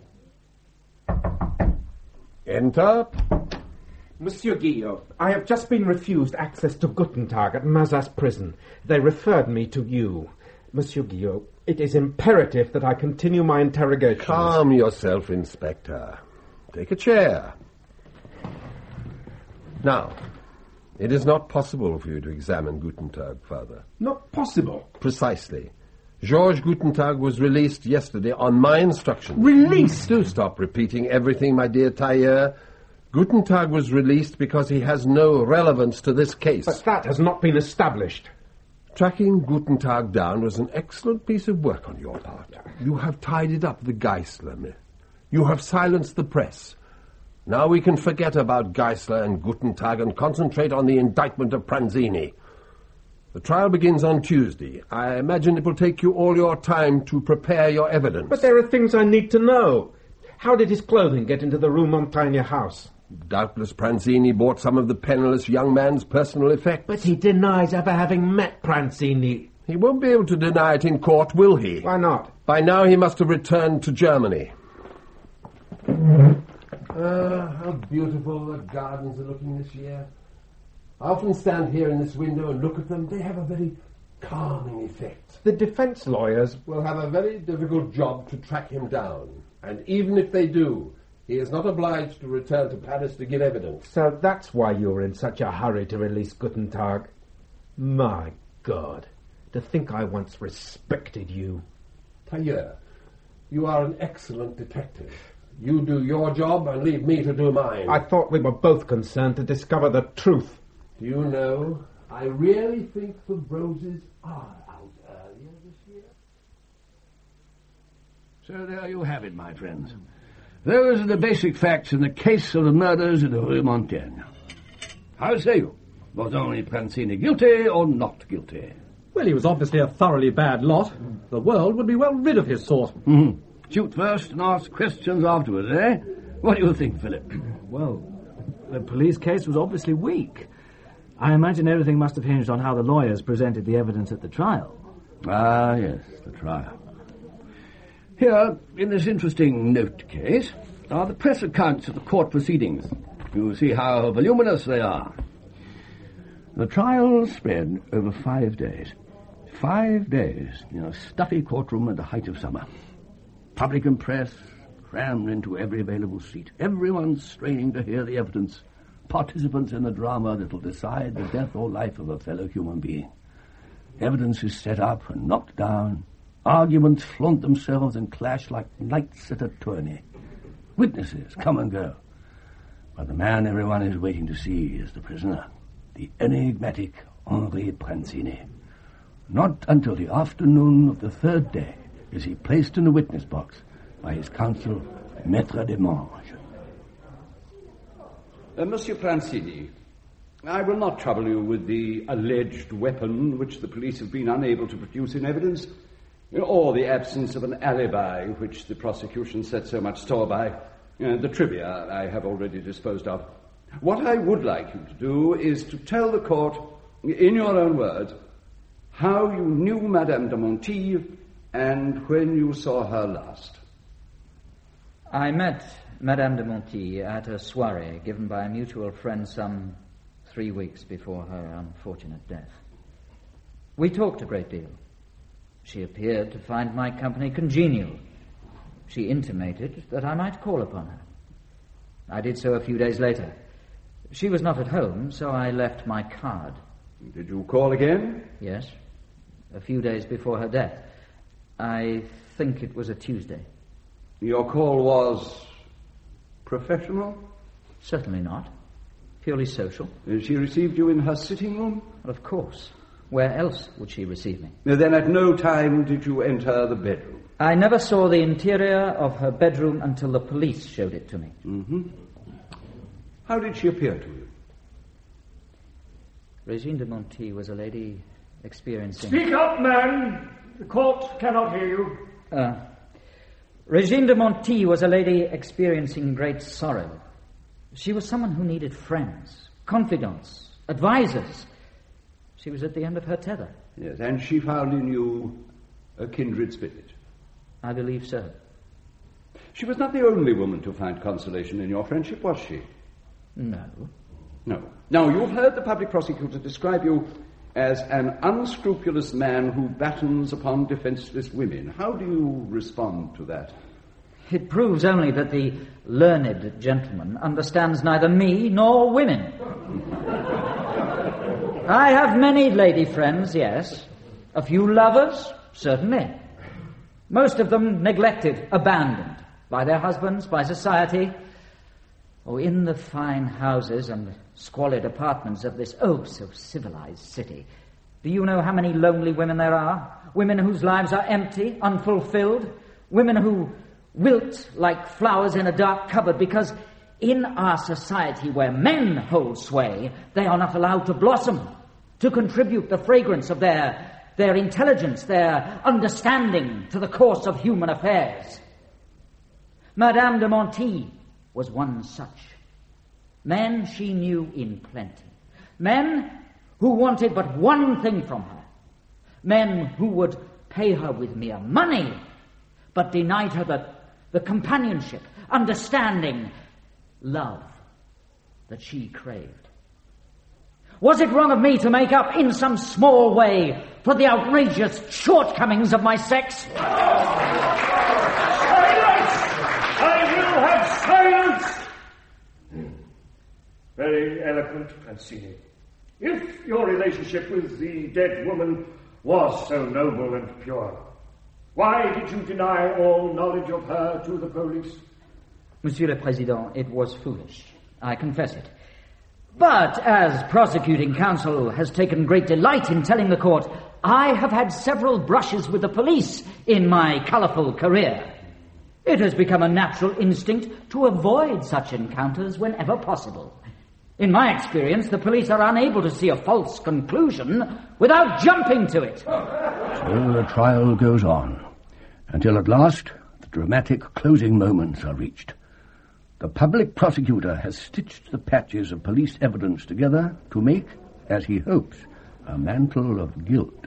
Enter. Monsieur Guillot, I have just been refused access to Gutentag at Mazas prison. They referred me to you. Monsieur Guillot, it is imperative that I continue my interrogation. Calm yourself, Inspector. Take a chair. Now, it is not possible for you to examine Gutentag further. Not possible? Precisely. Georges Gutentag was released yesterday on my instructions. Released? Do stop repeating everything, my dear Tailleur. Gutentag was released because he has no relevance to this case. But that has not been established. Tracking Gutentag down was an excellent piece of work on your part. You have tidied up the Geisler myth. You have silenced the press. Now we can forget about Geisler and Gutentag and concentrate on the indictment of Pranzini. The trial begins on Tuesday. I imagine it will take you all your time to prepare your evidence. But there are things I need to know. How did his clothing get into the Rue Montagne house? Doubtless Pranzini bought some of the penniless young man's personal effects. But he denies ever having met Pranzini. He won't be able to deny it in court, will he? Why not? By now he must have returned to Germany. How beautiful the gardens are looking this year. I often stand here in this window and look at them. They have a very calming effect. The defense lawyers will have a very difficult job to track him down. And even if they do, he is not obliged to return to Paris to give evidence. So that's why you were in such a hurry to release Gutentag. My God, to think I once respected you. Tailleur, you are an excellent detective. You do your job and leave me to do mine. I thought we were both concerned to discover the truth. Do you know, I really think the roses are out earlier this year. So there you have it, my friends. Those are the basic facts in the case of the murders in the Rue Montaigne. How say you? Was only Pranzini guilty or not guilty? Well, he was obviously a thoroughly bad lot. The world would be well rid of his sort. Mm-hmm. Shoot first and ask questions afterwards, eh? What do you think, Philip? Well, the police case was obviously weak. I imagine everything must have hinged on how the lawyers presented the evidence at the trial. Ah, yes, the trial. Here, in this interesting note case, are the press accounts of the court proceedings. You see how voluminous they are. The trial spread over 5 days. 5 days in a stuffy courtroom at the height of summer. Public and press crammed into every available seat. Everyone straining to hear the evidence. Participants in the drama that will decide the death or life of a fellow human being. Evidence is set up and knocked down. Arguments flaunt themselves and clash like knights at a tourney. Witnesses come and go. But the man everyone is waiting to see is the prisoner, the enigmatic Henri Pranzini. Not until the afternoon of the 3rd day is he placed in the witness box by his counsel, Maître Demange. Monsieur Pranzini, I will not trouble you with the alleged weapon which the police have been unable to produce in evidence, or the absence of an alibi which the prosecution set so much store by. The trivia I have already disposed of. What I would like you to do is to tell the court, in your own words, how you knew Madame de Montijo and when you saw her last. I met Madame de Montijo at a soirée given by a mutual friend some 3 weeks before her unfortunate death. We talked a great deal. She appeared to find my company congenial. She intimated that I might call upon her. I did so a few days later. She was not at home, so I left my card. Did you call again? Yes, a few days before her death. I think it was a Tuesday. Your call was professional? Certainly not. Purely social. She received you in her sitting room? Well, of course. Where else would she receive me? Then at no time did you enter the bedroom? I never saw the interior of her bedroom until the police showed it to me. Mm-hmm. How did she appear to you? Regine de Monti was a lady experiencing... Speak up, man! The court cannot hear you. Regine de Monti was a lady experiencing great sorrow. She was someone who needed friends, confidants, advisors. She was at the end of her tether. Yes, and she found in you a kindred spirit. I believe so. She was not the only woman to find consolation in your friendship, was she? No. No. Now, you've heard the public prosecutor describe you as an unscrupulous man who battens upon defenseless women. How do you respond to that? It proves only that the learned gentleman understands neither me nor women. I have many lady friends, yes. A few lovers, certainly. Most of them neglected, abandoned by their husbands, by society, or in the fine houses and squalid apartments of this so civilized city. Do you know how many lonely women there are? Women whose lives are empty, unfulfilled. Women who wilt like flowers in a dark cupboard because in our society where men hold sway, they are not allowed to blossom, to contribute the fragrance of their intelligence, their understanding to the course of human affairs. Madame de Monti was one such. Men she knew in plenty. Men who wanted but one thing from her. Men who would pay her with mere money, but denied her the companionship, understanding, love that she craved. Was it wrong of me to make up in some small way for the outrageous shortcomings of my sex? Silence! I will have silence! Very eloquent, Francini. If your relationship with the dead woman was so noble and pure, why did you deny all knowledge of her to the police? Monsieur le Président, it was foolish. I confess it. But as prosecuting counsel has taken great delight in telling the court, I have had several brushes with the police in my colourful career. It has become a natural instinct to avoid such encounters whenever possible. In my experience, the police are unable to see a false conclusion without jumping to it. So the trial goes on, until at last the dramatic closing moments are reached. The public prosecutor has stitched the patches of police evidence together to make, as he hopes, a mantle of guilt.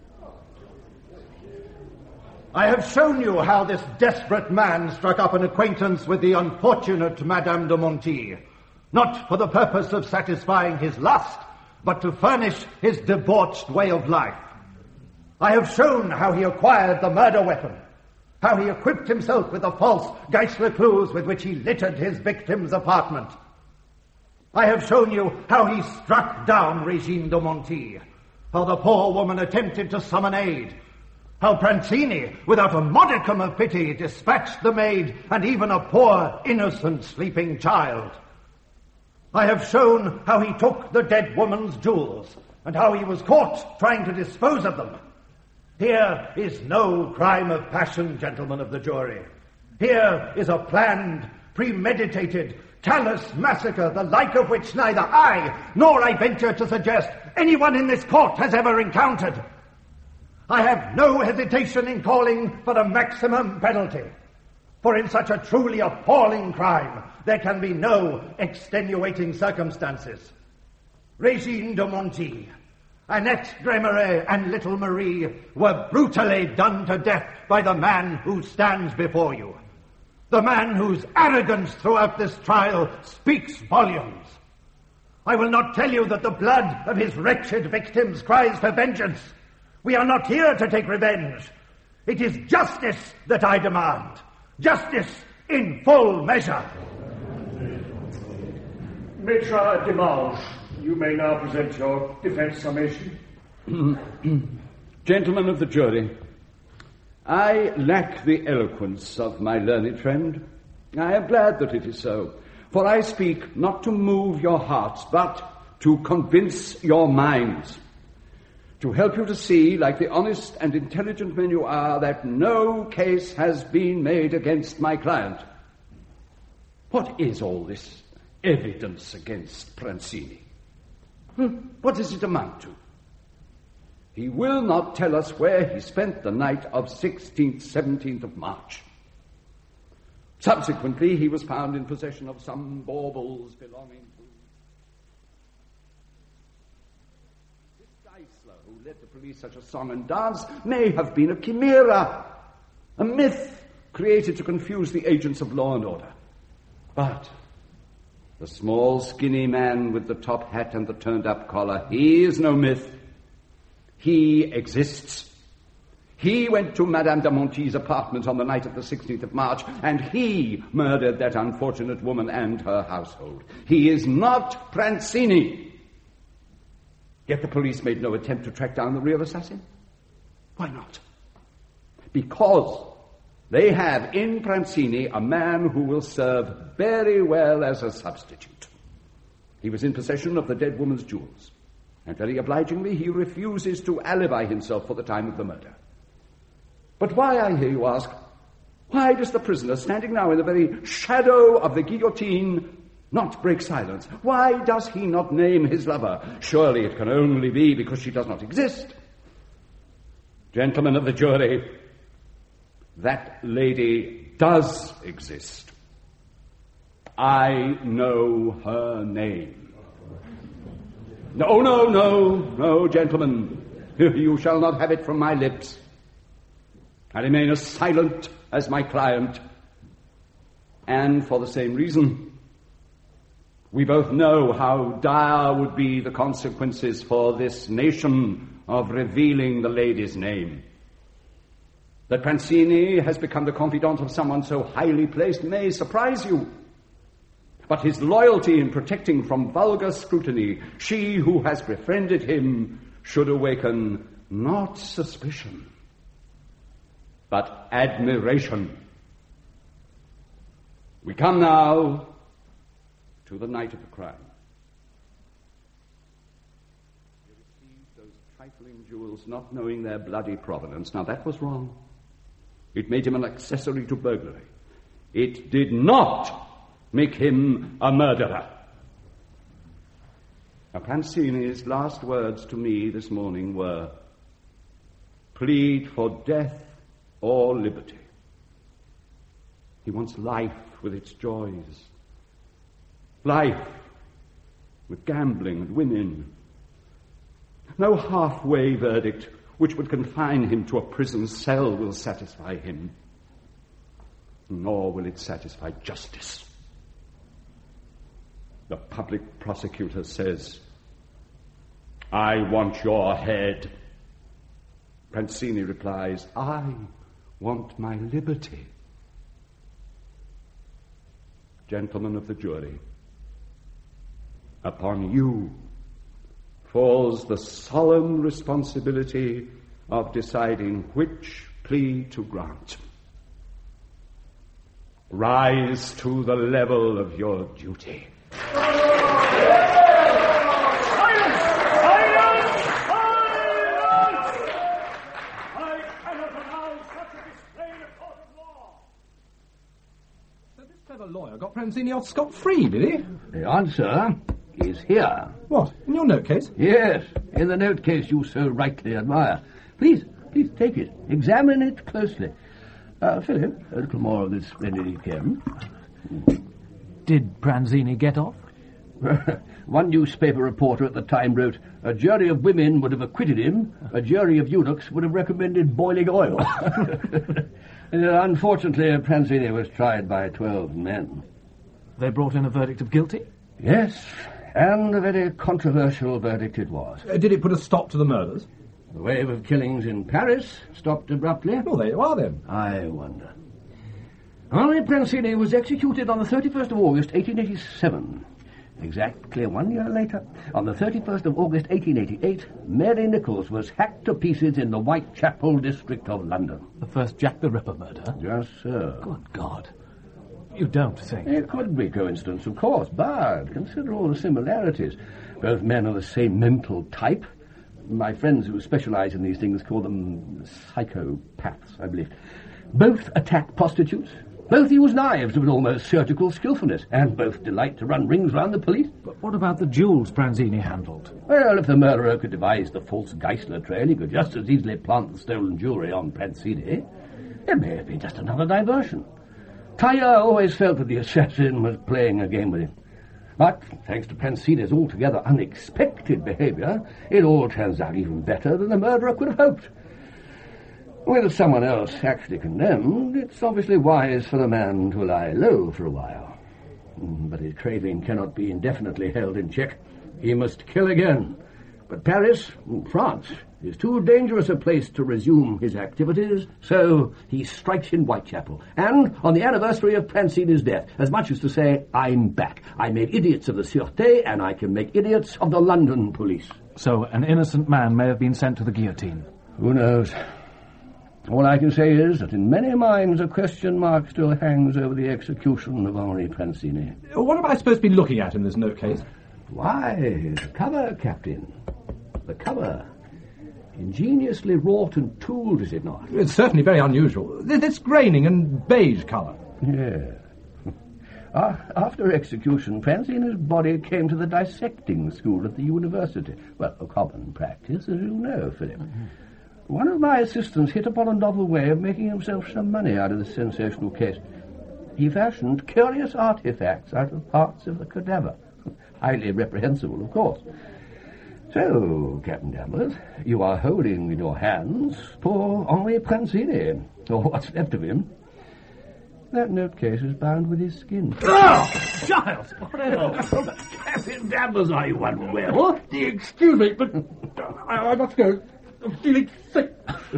I have shown you how this desperate man struck up an acquaintance with the unfortunate Madame de Monti, not for the purpose of satisfying his lust, but to furnish his debauched way of life. I have shown how he acquired the murder weapon, how he equipped himself with the false Geissler clues with which he littered his victim's apartment. I have shown you how he struck down Regine de Monti, how the poor woman attempted to summon aid, how Francini, without a modicum of pity, dispatched the maid and even a poor, innocent, sleeping child. I have shown how he took the dead woman's jewels and how he was caught trying to dispose of them. Here is no crime of passion, gentlemen of the jury. Here is a planned, premeditated, callous massacre, the like of which neither I nor, I venture to suggest, anyone in this court has ever encountered. I have no hesitation in calling for the maximum penalty. For in such a truly appalling crime, there can be no extenuating circumstances. Regine de Monti, Annette Dremeret and little Marie were brutally done to death by the man who stands before you. The man whose arrogance throughout this trial speaks volumes. I will not tell you that the blood of his wretched victims cries for vengeance. We are not here to take revenge. It is justice that I demand. Justice in full measure. Maitre Demange, you may now present your defence summation. Gentlemen of the jury, I lack the eloquence of my learned friend. I am glad that it is so, for I speak not to move your hearts, but to convince your minds, to help you to see, like the honest and intelligent men you are, that no case has been made against my client. What is all this evidence against Prancini? What does it amount to? He will not tell us where he spent the night of 16th, 17th of March. Subsequently, he was found in possession of some baubles belonging to this Geisler, who led the police such a song and dance, may have been a chimera, a myth created to confuse the agents of law and order. But the small, skinny man with the top hat and the turned-up collar, he is no myth. He exists. He went to Madame de Monti's apartment on the night of the 16th of March, and he murdered that unfortunate woman and her household. He is not Prancini. Yet the police made no attempt to track down the real assassin. Why not? Because they have in Prancini a man who will serve very well as a substitute. He was in possession of the dead woman's jewels, and very obligingly he refuses to alibi himself for the time of the murder. But why, I hear you ask, why does the prisoner, standing now in the very shadow of the guillotine, not break silence? Why does he not name his lover? Surely it can only be because she does not exist. Gentlemen of the jury, that lady does exist. I know her name. No, gentlemen. You shall not have it from my lips. I remain as silent as my client. And for the same reason, we both know how dire would be the consequences for this nation of revealing the lady's name. That Prancini has become the confidant of someone so highly placed may surprise you. But his loyalty in protecting from vulgar scrutiny she who has befriended him should awaken not suspicion, but admiration. We come now to the night of the crime. He received those trifling jewels not knowing their bloody provenance. Now that was wrong. It made him an accessory to burglary. It did not make him a murderer. Now, Prancini's last words to me this morning were, plead for death or liberty. He wants life with its joys. Life with gambling and women. No halfway verdict which would confine him to a prison cell will satisfy him. Nor will it satisfy justice. The public prosecutor says, I want your head. Prancini replies, I want my liberty. Gentlemen of the jury, upon you falls the solemn responsibility of deciding which plea to grant. Rise to the level of your duty. Lawyer got Prancini off scot-free, did he? The answer is here. What, in your note case? Yes, in the note case you so rightly admire. Please take it. Examine it closely. Philip, a little more of this splendid EPM. Did Prancini get off? One newspaper reporter at the time wrote, a jury of women would have acquitted him, a jury of eunuchs would have recommended boiling oil. Unfortunately, Prancini was tried by 12 men. They brought in a verdict of guilty? Yes, and a very controversial verdict it was. Did it put a stop to the murders? The wave of killings in Paris stopped abruptly. Well, there you are, then. I wonder. Henri Prancini was executed on the 31st of August, 1887. Exactly 1 year later, on the 31st of August, 1888, Mary Nichols was hacked to pieces in the Whitechapel district of London. The first Jack the Ripper murder? Yes, sir. Good God. You don't think? It could be coincidence, of course, but consider all the similarities. Both men are the same mental type. My friends who specialise in these things call them psychopaths, I believe. Both attack prostitutes. Both use knives with almost surgical skillfulness, and both delight to run rings round the police. But what about the jewels Pranzini handled? Well, if the murderer could devise the false Geisler trail, he could just as easily plant the stolen jewellery on Pranzini. It may have been just another diversion. Tailleur always felt that the assassin was playing a game with him. But, thanks to Pranzini's altogether unexpected behaviour, it all turns out even better than the murderer could have hoped. With someone else actually condemned, it's obviously wise for the man to lie low for a while. But his craving cannot be indefinitely held in check. He must kill again. But Paris, France, is too dangerous a place to resume his activities, so he strikes in Whitechapel. And on the anniversary of Pranzini's death, as much as to say, I'm back. I made idiots of the Sûreté, and I can make idiots of the London police. So an innocent man may have been sent to the guillotine? Who knows? All I can say is that in many minds a question mark still hangs over the execution of Henri Pranzini. What am I supposed to be looking at in this note case? Why, the cover, Captain. The cover. Ingeniously wrought and tooled, is it not? It's certainly very unusual. This graining and beige colour. Yeah. After execution, Pranzini's body came to the dissecting school at the university. Well, a common practice, as you know, Philip. Mm-hmm. One of my assistants hit upon a novel way of making himself some money out of this sensational case. He fashioned curious artifacts out of parts of the cadaver. Highly reprehensible, of course. So, Captain Danvers, you are holding in your hands poor Henri Pranzini, or what's left of him. That note case is bound with his skin. Oh, Giles! What else? Captain Danvers, are you unwell? Excuse me, but I must go. I'm feeling sick.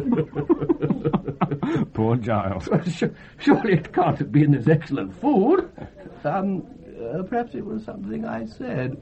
Poor Giles. Surely it can't have been this excellent food. Perhaps it was something I said.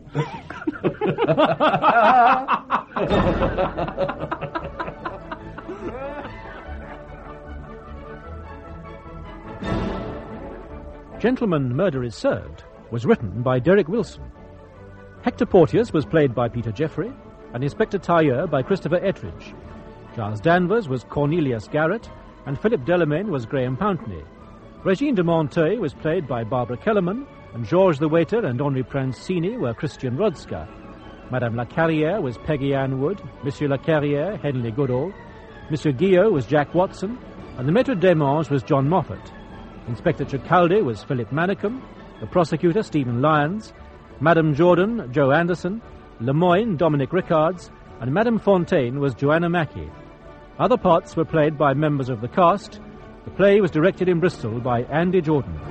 Gentleman, Murder is Served was written by Derek Wilson. Hector Porteous was played by Peter Jeffrey, and Inspector Tailleur by Christopher Ettridge. Giles Danvers was Cornelius Garrett, and Philip Delamain was Graham Pountney. Regine de Monteuil was played by Barbara Kellerman, and Georges the Waiter and Henri Pranzini were Christian Rodska. Madame Lacarrière was Peggy Ann Wood, Monsieur Lacarrière, Henley Goodall, Monsieur Guillot was Jack Watson, and the Maître d'Armes was John Moffat. Inspector Tricaldi was Philip Manicum, the prosecutor Stephen Lyons, Madame Jordan, Joe Anderson, Lemoyne, Dominic Rickards, and Madame Fontaine was Joanna Mackey. Other parts were played by members of the cast. The play was directed in Bristol by Andy Jordan.